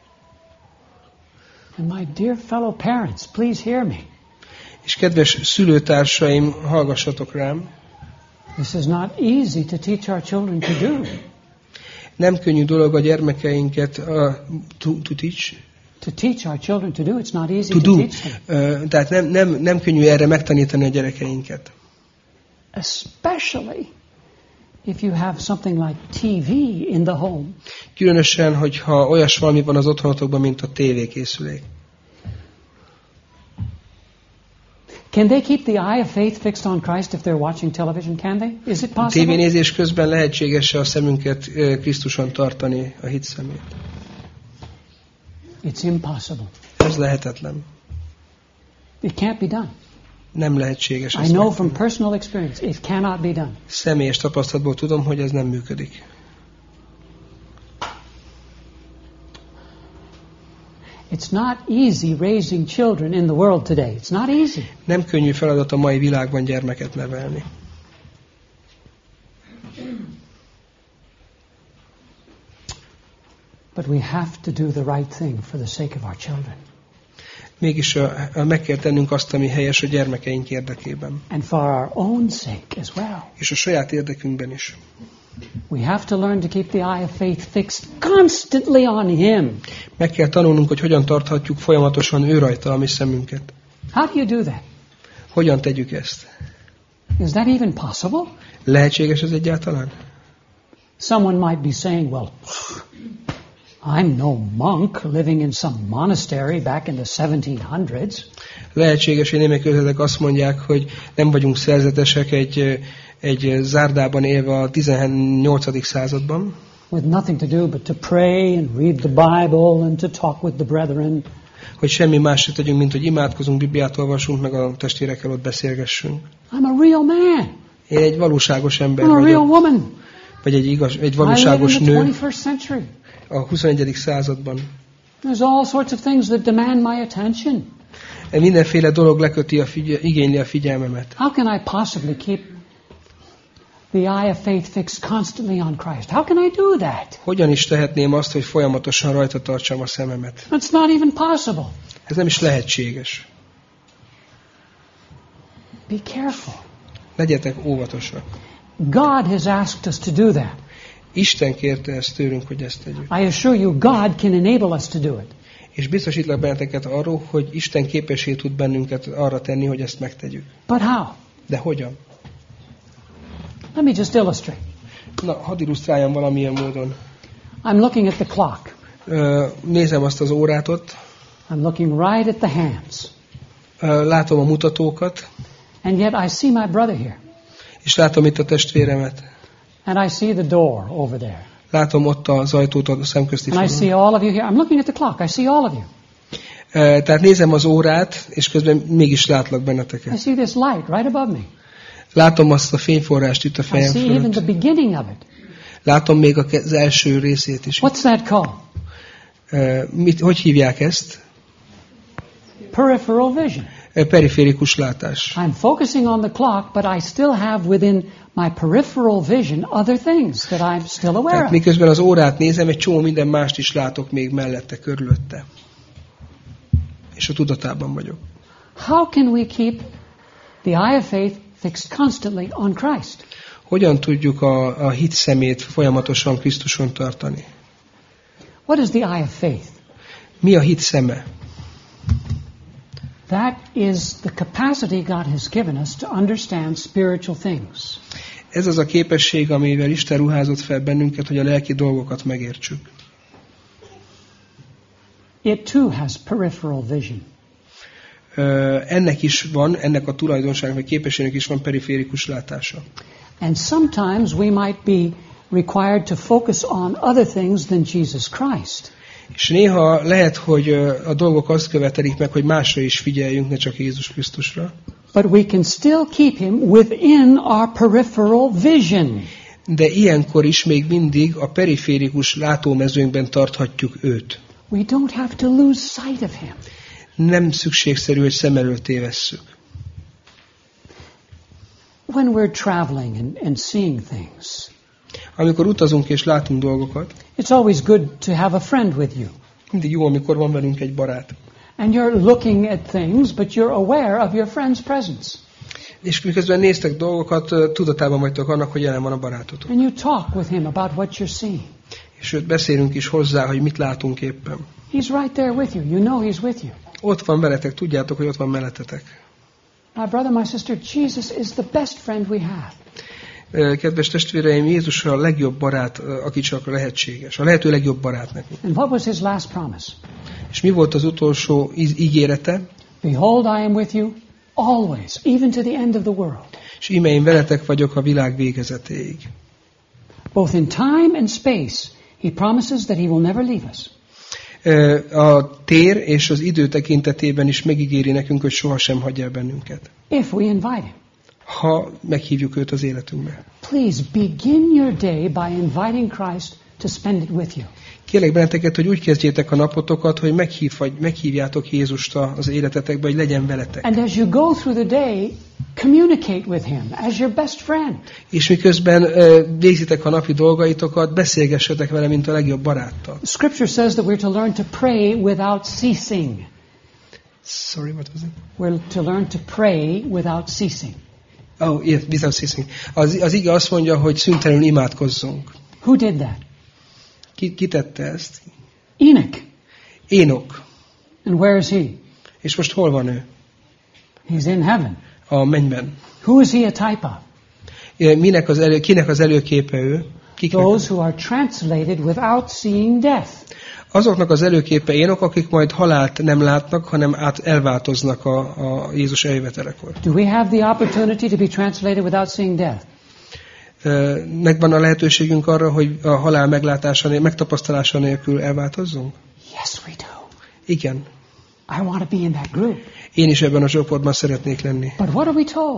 And my dear fellow parents, please hear me. És kedves szülőtársaim, hallgassatok rám. This is not easy to teach our children to do. Nem könnyű dolog a gyermekeinket to teach. To teach our children to do, it's not easy to teach them. Tehát nem könnyű erre megtanítani a gyerekeinket. Especially if you have something like TV in the home. Különösen, hogyha olyas valami van az otthonotokban, mint a tévékészülék. Can they keep the eye of faith fixed on Christ if they're watching television? Can they? Is it possible? Tévénézés közben lehetséges a szemünket Krisztuson tartani, a hit szemét. It's impossible. Ez lehetetlen. It can't be done. Nem lehetséges. I know from personal experience, it cannot be done. Személyes tapasztalatból tudom, hogy ez nem működik. It's not easy raising children in the world today. It's not easy. Nem könnyű feladat a mai világban gyermeket nevelni. But we have to do the right thing for the sake of our children. Mégis meg kell tennünk azt, ami helyes a gyermekeink érdekében. And for our own sake as well. És a saját érdekünkben is. We have to learn to keep the eye of faith fixed constantly on Him. Meg kell tanulnunk, hogy hogyan tarthatjuk folyamatosan ő rajta a mi szemünket. How do you do that? Hogyan tegyük ezt? Is that even possible? Lehetséges ez egyáltalán? Someone might be saying, well, I'm no monk living in some monastery back in the 1700s. Lehetséges, hogy némelyek közöttek azt mondják, hogy nem vagyunk szerzetesek egy zárdában élve a 18. században. With nothing to do but to pray and read the Bible and to talk with the brethren. Hogy semmi más tegyünk, mint hogy imádkozunk, Bibliát olvasunk, meg a testvérekkel ott beszélgessünk. I'm a real man. Én egy valóságos ember I'm a real vagyok. woman. Vagy egy valóságos nő. I live in the 21st century. A 21. században. There's all sorts of things that demand my attention. Mindenféle dolog leköti igényli a figyelmemet. How can I possibly keep the eye of faith fixed constantly on Christ? How can I do that? Hogyan is tehetném azt, hogy folyamatosan rajta tartsam a szememet? It's not even possible. Ez nem is lehetséges. Be careful. Legyetek óvatosak. God has asked us to do that. Isten kérte ezt tőlünk, hogy ezt tegyük. I assure you, God can enable us to do it. És biztosítlak benneteket arról, hogy Isten képessé tud bennünket arra tenni, hogy ezt megtegyük. But how? De hogyan? Let me just illustrate. Na, hadd illusztráljam valamilyen módon. I'm looking at the clock. Nézem azt az órát ott. I'm looking right at the hands. Látom a mutatókat. And yet I see my brother here. És látom itt a testvéremet. And I see the door over there. Látom ott az ajtót a szemközti And I falon. see all of you here. I'm looking at the clock. I see all of you. Tehát nézem az órát, és közben mégis látlak I benneteket. see this light right above me. Látom azt a fényforrást itt a I fejem see even the fölött. beginning of it. Látom még az első részét is. What's that called? Hogy hívják ezt? peripheral vision. Periférikus látás. I'm focusing on the clock, but I still have within my peripheral vision other things that I'm still aware Tehát of. miközben az órát nézem, egy csomó minden mást is látok még mellette, körülötte. És a tudatában vagyok. How can we keep the eye of faith fixed constantly on Christ? Hogyan tudjuk a hit szemét folyamatosan Krisztuson tartani? What is the eye of faith? Mi a hit szeme? That is the capacity God has given us to understand spiritual things. Ez az a képesség, amivel Isten ruházott fel bennünket, hogy a lelki dolgokat megértsük. It too has peripheral vision. Ennek a tulajdonságnak, vagy képességnek is van periférikus látása. And sometimes we might be required to focus on other things than Jesus Christ. És néha lehet, hogy a dolgok azt követelik meg, hogy másra is figyeljünk, ne csak Jézus Krisztusra. But we can still keep him within our peripheral vision. De ilyenkor is még mindig a periférikus látómezőnkben tarthatjuk őt. We don't have to lose sight of him. Nem szükségszerű, hogy szem előtt tévesszük. When we're traveling and seeing things, Amikor utazunk és látunk dolgokat, it's always good to have a friend with you. mindig jó, amikor van velünk egy barát. And you're looking at things, but you're aware of your friend's presence. És miközben néztek dolgokat, tudatában vagytok annak, hogy jelen van a barátotok. And you talk with him about what you're seeing. És őt beszélünk is hozzá, hogy mit látunk éppen. He's right there with you. You know he's with you. Ott van veletek, tudjátok, hogy ott van mellettetek. My brother, my sister, Jesus is the best friend we have. Kedves testvéreim, Jézus a legjobb barát, aki csak lehetséges. A lehető legjobb barát nekünk. And what was his last promise? És mi volt az utolsó ígérete? Behold, I am with you always, even to the end of the world. És íme én veletek vagyok a világ végezetéig. Both in time and space, he promises that he will never leave us. A tér és az idő tekintetében is megígéri nekünk, hogy sohasem hagyja el bennünket. If we invite him. Ha meghívjuk őt az életünkbe. Please begin your day by inviting Christ to spend it with you. Kérlek benneteket, hogy úgy kezdjétek a napotokat, hogy meghívjátok Jézust az életetekbe, hogy legyen veletek. And as you go through the day, communicate with him as your best friend. És miközben végzitek a napi dolgaitokat, beszélgessetek vele, mint a legjobb baráttal. Scripture says that we're to learn to pray without ceasing. Sorry, what was it? We're to learn to pray without ceasing. Oh, yes, without ceasing. Az ige azt mondja, hogy szüntelenül imádkozzunk. Who did that? Ki tette ezt? Enoch. Énok. And where is he? És most hol van ő? He's in heaven. A mennyben. Who is he a type of? Kinek az előképe ő? Those who are translated without seeing death. Azoknak az előképe Énok, akik majd halált nem látnak, hanem elváltoznak a Jézus eljövetelekor. Do we have the opportunity to be translated without seeing death? Megvan a lehetőségünk arra, hogy a halál megtapasztalása nélkül elváltozzunk? Yes, we do. Igen. I want to be in that group. Én is ebben a csoportban szeretnék lenni. But what are we told?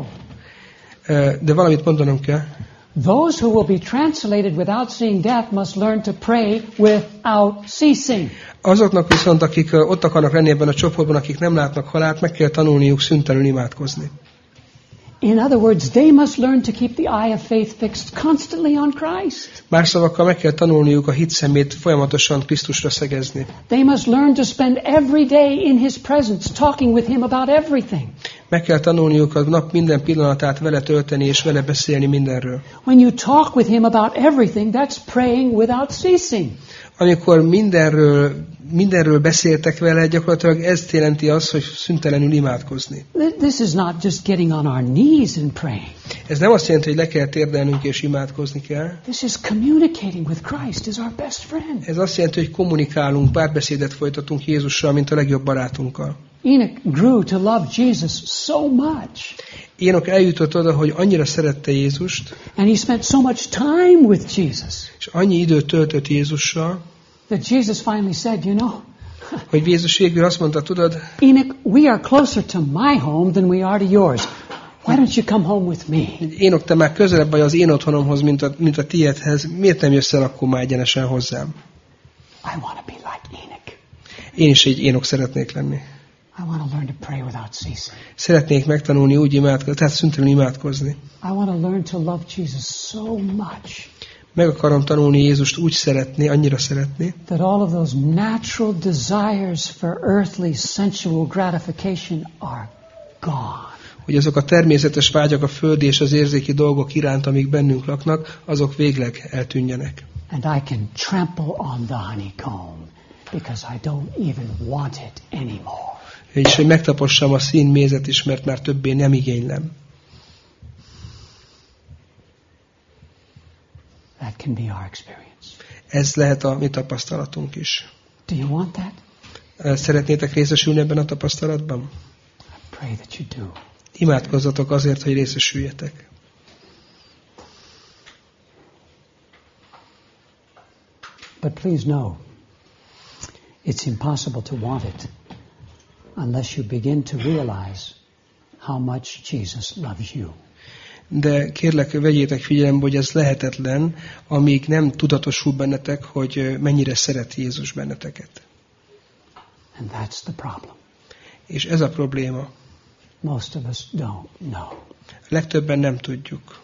De valamit mondanom kell. Those who will be translated without seeing death must learn to pray without ceasing. Azoknak viszont, akik ott akarnak lenni ebben a csoportban, akik nem látnak halált, meg kell tanulniuk szüntelenül imádkozni. In other words, they must learn to keep the eye of faith fixed constantly on Christ. Más szavakkal meg kell tanulniuk a hit szemét folyamatosan Krisztusra szegezni. They must learn to spend every day in his presence, talking with him about everything. Meg kell tanulniuk a nap minden pillanatát vele tölteni és vele beszélni mindenről. When you talk with him about everything, that's praying without ceasing. Amikor mindenről beszéltek vele, gyakorlatilag ez jelenti azt, hogy szüntelenül imádkozni. This is not just getting on our knees and praying. Ez nem azt jelenti, hogy le kell térdelnünk és imádkozni kell. This is communicating with Christ as our best friend. Ez azt jelenti, hogy kommunikálunk, párbeszédet folytatunk Jézussal, mint a legjobb barátunkkal. Enoch grew to love Jesus so much. Énok eljutott oda, hogy annyira szerette Jézust, And he spent so much time with Jesus. és annyi időt töltött Jézussal, That Jesus finally said, you know, hogy Jézus végül azt mondta, tudod, Enoch, we are closer to my home than we are to yours. Why don't you come home with me? Énok, te már közelebb vagy az én otthonomhoz, mint a tiédhez, miért nem jössz el akkor már egyenesen hozzám? I want to be like Enoch. Én is egy Énok szeretnék lenni. I want to learn to pray without ceasing. Szeretnék megtanulni úgy imádkozni, tehát szüntelenül imádkozni. I want to learn to love Jesus so much. Meg akarom tanulni Jézust úgy szeretni, annyira szeretni, That all of those natural desires for earthly sensual gratification are gone. hogy azok a természetes vágyak a földi és az érzéki dolgok iránt, amik bennünk laknak, azok végleg eltűnjenek. And I can trample on the honeycomb because I don't even want it anymore. És hogy megtapossam a színmézet is, mert már többé nem igénylem. That can be our experience. Ez lehet a mi tapasztalatunk is. Do you want that? Szeretnétek részesülni ebben a tapasztalatban? I pray that you do. Imádkozzatok azért, hogy részesüljetek. But please know, it's impossible to want it unless you begin to realize how much Jesus loves you. De kérlek, vegyétek figyelembe, hogy ez lehetetlen, amíg nem tudatosul bennetek, hogy mennyire szeret Jézus benneteket. And that's the problem. És ez a probléma. Most of us don't know. Legtöbben nem tudjuk.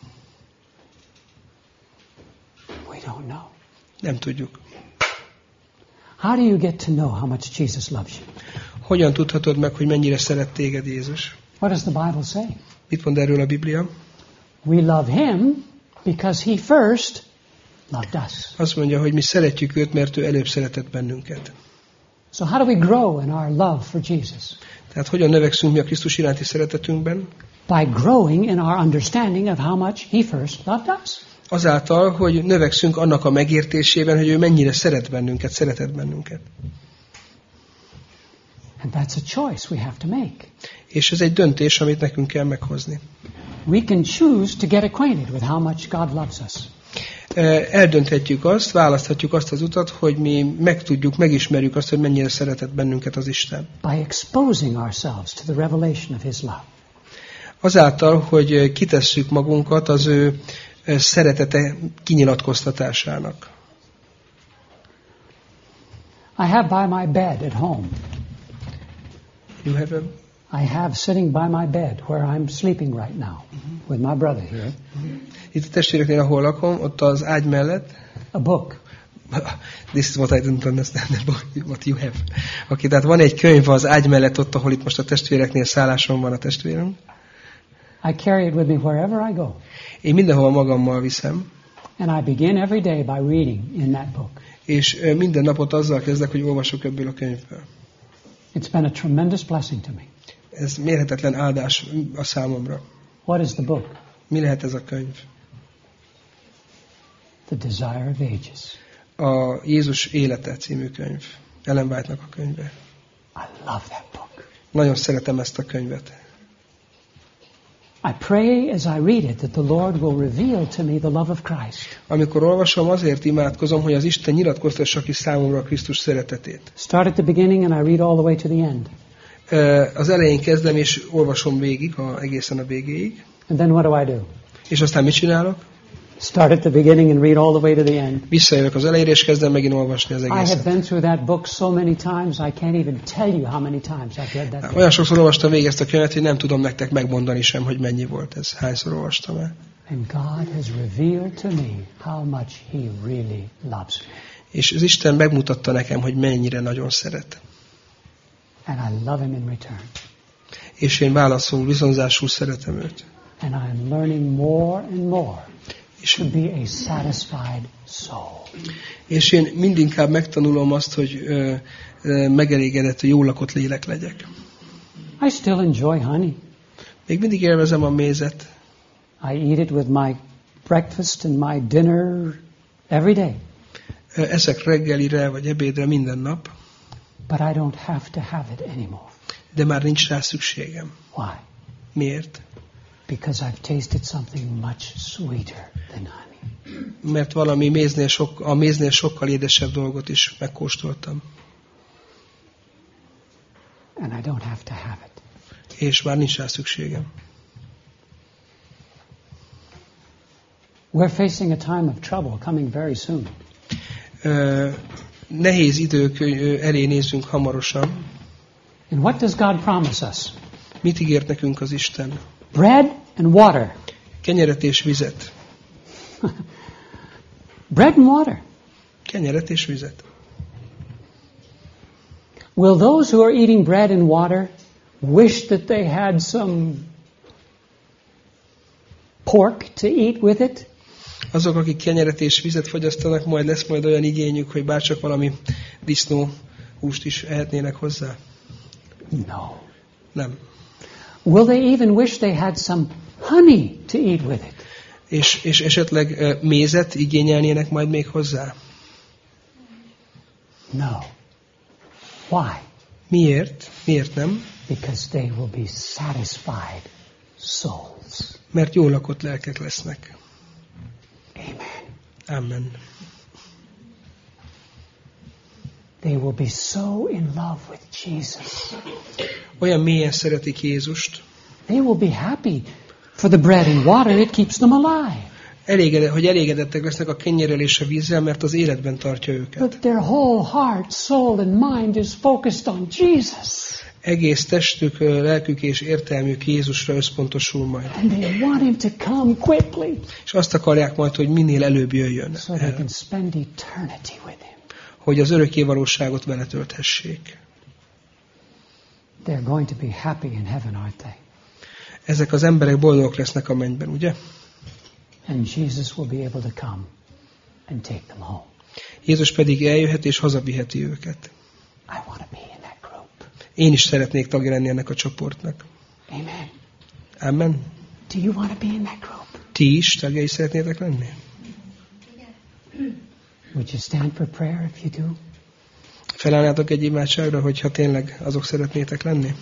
We don't know. Nem tudjuk. How do you get to know how much Jesus loves you? Hogyan tudhatod meg, hogy mennyire szeret téged Jézus? What does the Bible say? Mit mond erről a Biblia? We love him because he first loved us. Azt mondja, hogy mi szeretjük őt, mert ő előbb szeretett bennünket. So how do we grow in our love for Jesus? Tehát hogyan növekszünk mi a Krisztus iránti szeretetünkben? By growing in our understanding of how much he first loved us. Azáltal, hogy növekszünk annak a megértésében, hogy ő mennyire szeretett bennünket. And that's a choice we have to make. És ez egy döntés, amit nekünk kell meghozni. We can choose to get acquainted with how much God loves us. Eldönthetjük azt, választhatjuk azt az utat, hogy mi megismerjük azt, hogy mennyire szeretett bennünket az Isten. By exposing ourselves to the revelation of his love. Azáltal, hogy kitesszük magunkat az ő szeretete kinyilatkoztatásának. I have by my bed at home. You have a... I have sitting by my bed where I'm sleeping right now with my brother here. Itt a testvéreknél, ahol lakom, ott az ágy mellett. A book. This is what I didn't understand what you have. Okay, tehát van egy könyv az ágy mellett ott, ahol itt most a testvéreknél szálláson van a testvérem. I carry it with me wherever I go. Én mindenhol magammal viszem. And I begin every day by reading in that book. És minden napot azzal kezdek, hogy olvasok ebből a könyvből. It's been a tremendous blessing to me. Ez mérhetetlen áldás a számomra. What is the book? Mi lehet ez a könyv? The Desire of Ages. A Jézus élete című könyv. Ellen White-nak a könyve. I love that book. Nagyon szeretem ezt a könyvet. I pray as I read it that the Lord will reveal to me the love of Christ. Amikor olvasom, azért imádkozom, hogy az Isten nyilatkoztassa ki számomra a Krisztus szeretetét. Start at the beginning and I read all the way to the end. Az elején kezdem, és olvasom végig, egészen a végéig. And then what do I do? És aztán mit csinálok? Start at the beginning and read all the way to the end. Visszajövök az elejére, és kezdem megint olvasni az I have egészet. been through that book so many times, I can't even tell you how many times I've read that book. Olyan sokszor olvastam végig ezt a könyvet, hogy nem tudom nektek megmondani sem, hogy mennyi volt ez. Hányszor olvastam el. And God has revealed to me how much he really loves me. És az Isten megmutatta nekem, hogy mennyire nagyon szeret. And I love him in return. És én válaszul, viszonzásul szeretem őt. And I am learning more and more És, to be a satisfied soul. és én mindinkább megtanulom azt, hogy megelégedett, jó lakott lélek legyek. I still enjoy honey. Még mindig élvezem a mézet. I eat it with my breakfast and my dinner every day. Eszek reggelire vagy ebédre minden nap, But I don't have to have it anymore. de már nincs rá szükségem. Why? Miért? Because I've tasted something much sweeter than honey. Mert valami a méznél sokkal édesebb dolgot is megkóstoltam. And I don't have to have it. És már nincs rá szükségem. We're facing a time of trouble coming very soon. Nehéz idők elé nézünk hamarosan. And what does God promise us? Mit ígért nekünk az Isten? Bread and water. Kenyeret és vizet. Bread and water. Kenyeret és vizet. Will those who are eating bread and water wish that they had some pork to eat with it? Azok, akik kenyeret és vizet fogyasztanak, majd lesz majd olyan igényük, hogy bárcsak valami disznó húst is ehetnének hozzá? No. Nem. Will they even wish they had some honey to eat with it? És esetleg mézet igényelnének majd még hozzá? No. Why? Miért? Miért nem? Because they will be satisfied souls. Mert jól lakott lelkek lesznek. Amen. Amen. They will be so in love with Jesus. Olyan mélyen szeretik Jézust. They will be happy for the bread and water. It keeps them alive. Hogy elégedettek lesznek a kenyerrel és a vízzel, mert az életben tartja őket. But their whole heart, soul and mind is focused on Jesus. Egész testük, lelkük és értelmük Jézusra összpontosul majd. And they want him to come quickly. És azt akarják majd, hogy minél előbb jöjjön. So they can spend eternity with him. Hogy az örökké valóságot vele tölthessék. They're going to be happy in heaven, aren't they? Ezek az emberek boldogok lesznek a mennyben, ugye? And Jesus will be able to come and take them home. Jézus pedig eljöhet és hazaviheti őket. I want to be in that group. Én is szeretnék tagja lenni ennek a csoportnak. Amen. Amen. Do you want to be in that group? Ti is tagjai szeretnétek lenni? Would you stand for prayer if you do? Felállnátok egy imádságra, hogyha tényleg azok szeretnétek lenni?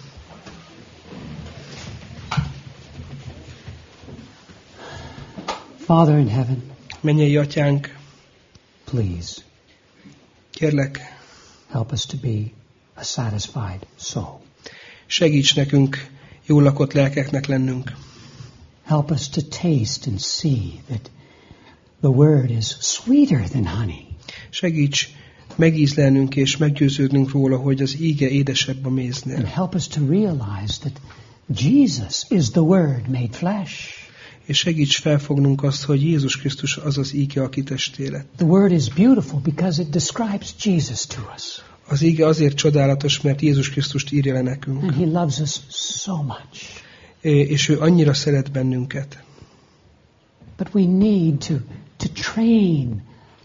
Father in heaven, Mennyei Atyánk, please kérlek, help us to be a satisfied soul. segíts nekünk jól lakott lelkeknek lennünk. Help us to taste and see that the word is sweeter than honey. Segíts megízlelnünk és meggyőződnünk róla, hogy az íge édesebb a And méznél. help us to realize that Jesus is the word made flesh. És segíts felfognunk azt, hogy Jézus Krisztus az az íge, aki testé lett. The word is beautiful because it describes Jesus to us. Az íge azért csodálatos, mert Jézus Krisztust írja le nekünk. And he loves us so much. És ő annyira szeret bennünket. But we need to train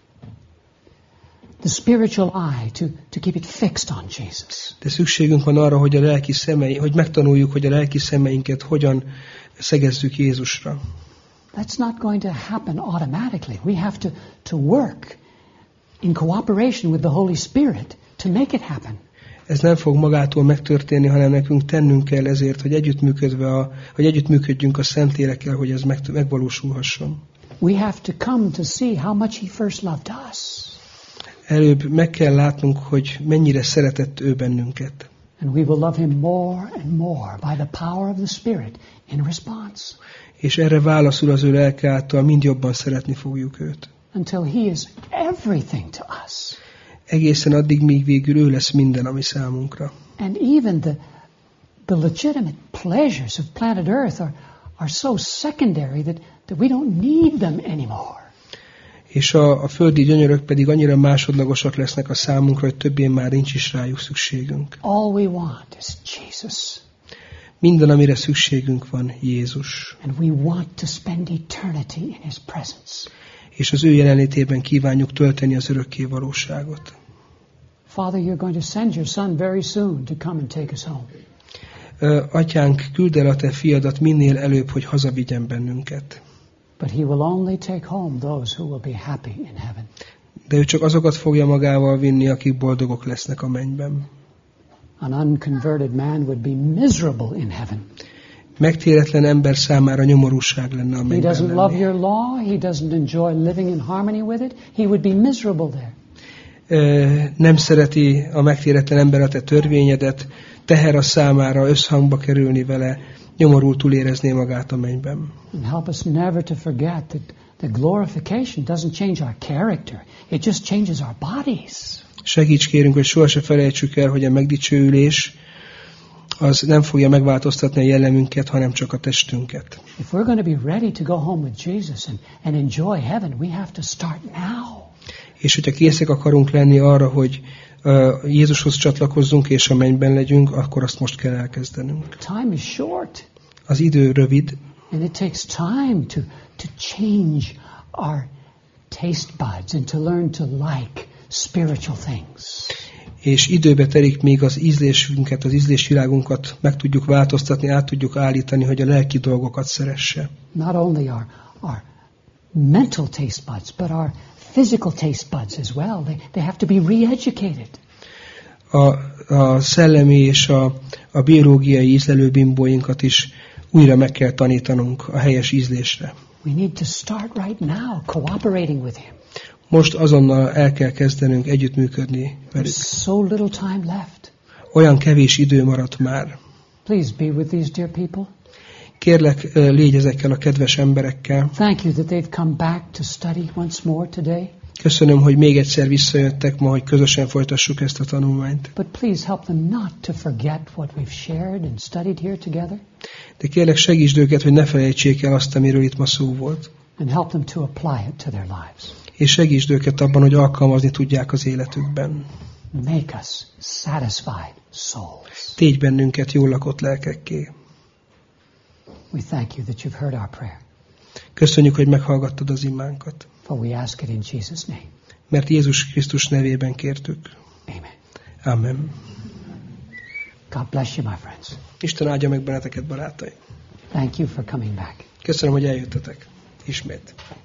the spiritual eye to keep it fixed on Jesus. De szükségünk van arra, hogy megtanuljuk, hogy a lelki szemeinket hogyan szegezzük Jézusra. That's not going to happen automatically. We have to work in cooperation with the Holy Spirit to make it happen. Ez nem fog magától megtörténni, hanem nekünk tennünk kell ezért, hogy együttműködjünk a Szentlélekkel, hogy ez megvalósulhasson. We have to come to see how much he first loved us. Előbb meg kell látnunk, hogy mennyire szeretett ő bennünket. And we will love him more and more by the power of the Spirit in response. És erre válaszul az ő lelke által mind jobban szeretni fogjuk őt. Until he is everything to us. Egészen addig, míg végül ő lesz minden, ami számunkra. And even the legitimate pleasures of planet Earth are so secondary that we don't need them anymore. És a földi gyönyörök pedig annyira másodlagosak lesznek a számunkra, hogy többé már nincs is rájuk szükségünk. All we want is Jesus. Minden, amire szükségünk van, Jézus. And we want to spend eternity in his presence. És az ő jelenlétében kívánjuk tölteni az örökké valóságot. Father, you're going to send your son very soon to come and take us home. Atyánk, küld el a te fiadat minél előbb, hogy hazavigyen bennünket. But he will only take home those who will be happy in heaven. De ő csak azokat fogja magával vinni, akik boldogok lesznek a mennyben. An unconverted man would be miserable in heaven. Megtéretlen ember számára nyomorúság lenne a He mennyben doesn't love lenni. your law. He doesn't enjoy living in harmony with it. He would be miserable there. Nem szereti a megtéretlen ember a te törvényedet, teher a számára összhangba kerülni vele, nyomorultul érezné magát a mennyben. And help us never to forget that the glorification doesn't change our character. It just changes our bodies. Segíts kérünk, hogy sohasem felejtsük el, hogy a megdicsőülés az nem fogja megváltoztatni a jellemünket, hanem csak a testünket. If we're going to be ready to go home with Jesus and enjoy heaven, we have to start now. És hogyha készek akarunk lenni arra, hogy Jézushoz csatlakozzunk és a mennyben legyünk, akkor azt most kell elkezdenünk. Time is short. Az idő rövid. And it takes time to change our taste buds and to learn to like spiritual things. És időbe telik, még az ízlésünket, az ízlésvilágunkat meg tudjuk változtatni, át tudjuk állítani, hogy a lelki dolgokat szeresse. Not only our mental taste buds, but our physical taste buds as well. They have to be re-educated. A szellemi és a biológiai ízlelőbimbóinkat is újra meg kell tanítanunk a helyes ízlésre. We need to start right now cooperating with him. Most azonnal el kell kezdenünk együttműködni velük. There's so little time left. Olyan kevés idő maradt már. Please be with these dear people. Kérlek, légy ezekkel a kedves emberekkel. Thank you that they've come back to study once more today. Köszönöm, hogy még egyszer visszajöttek ma, hogy közösen folytassuk ezt a tanulmányt. But please help them not to forget what we've shared and studied here together. De kérlek, segítsd őket, hogy ne felejtsék el azt, amiről itt ma szó volt. And help them to apply it to their lives. És segítsd őket abban, hogy alkalmazni tudják az életükben. Make us satisfied souls. Tégy bennünket jól lakott lelkekké. We thank you that you've heard our prayer. Köszönjük, hogy meghallgattad az imánkat. For we ask it in Jesus' name. Mert Jézus Krisztus nevében kértük. Amen. Amen. God bless you, my friends. Isten áldja meg benneteket, barátaim. Thank you for coming back. Köszönöm, hogy eljöttetek ismét.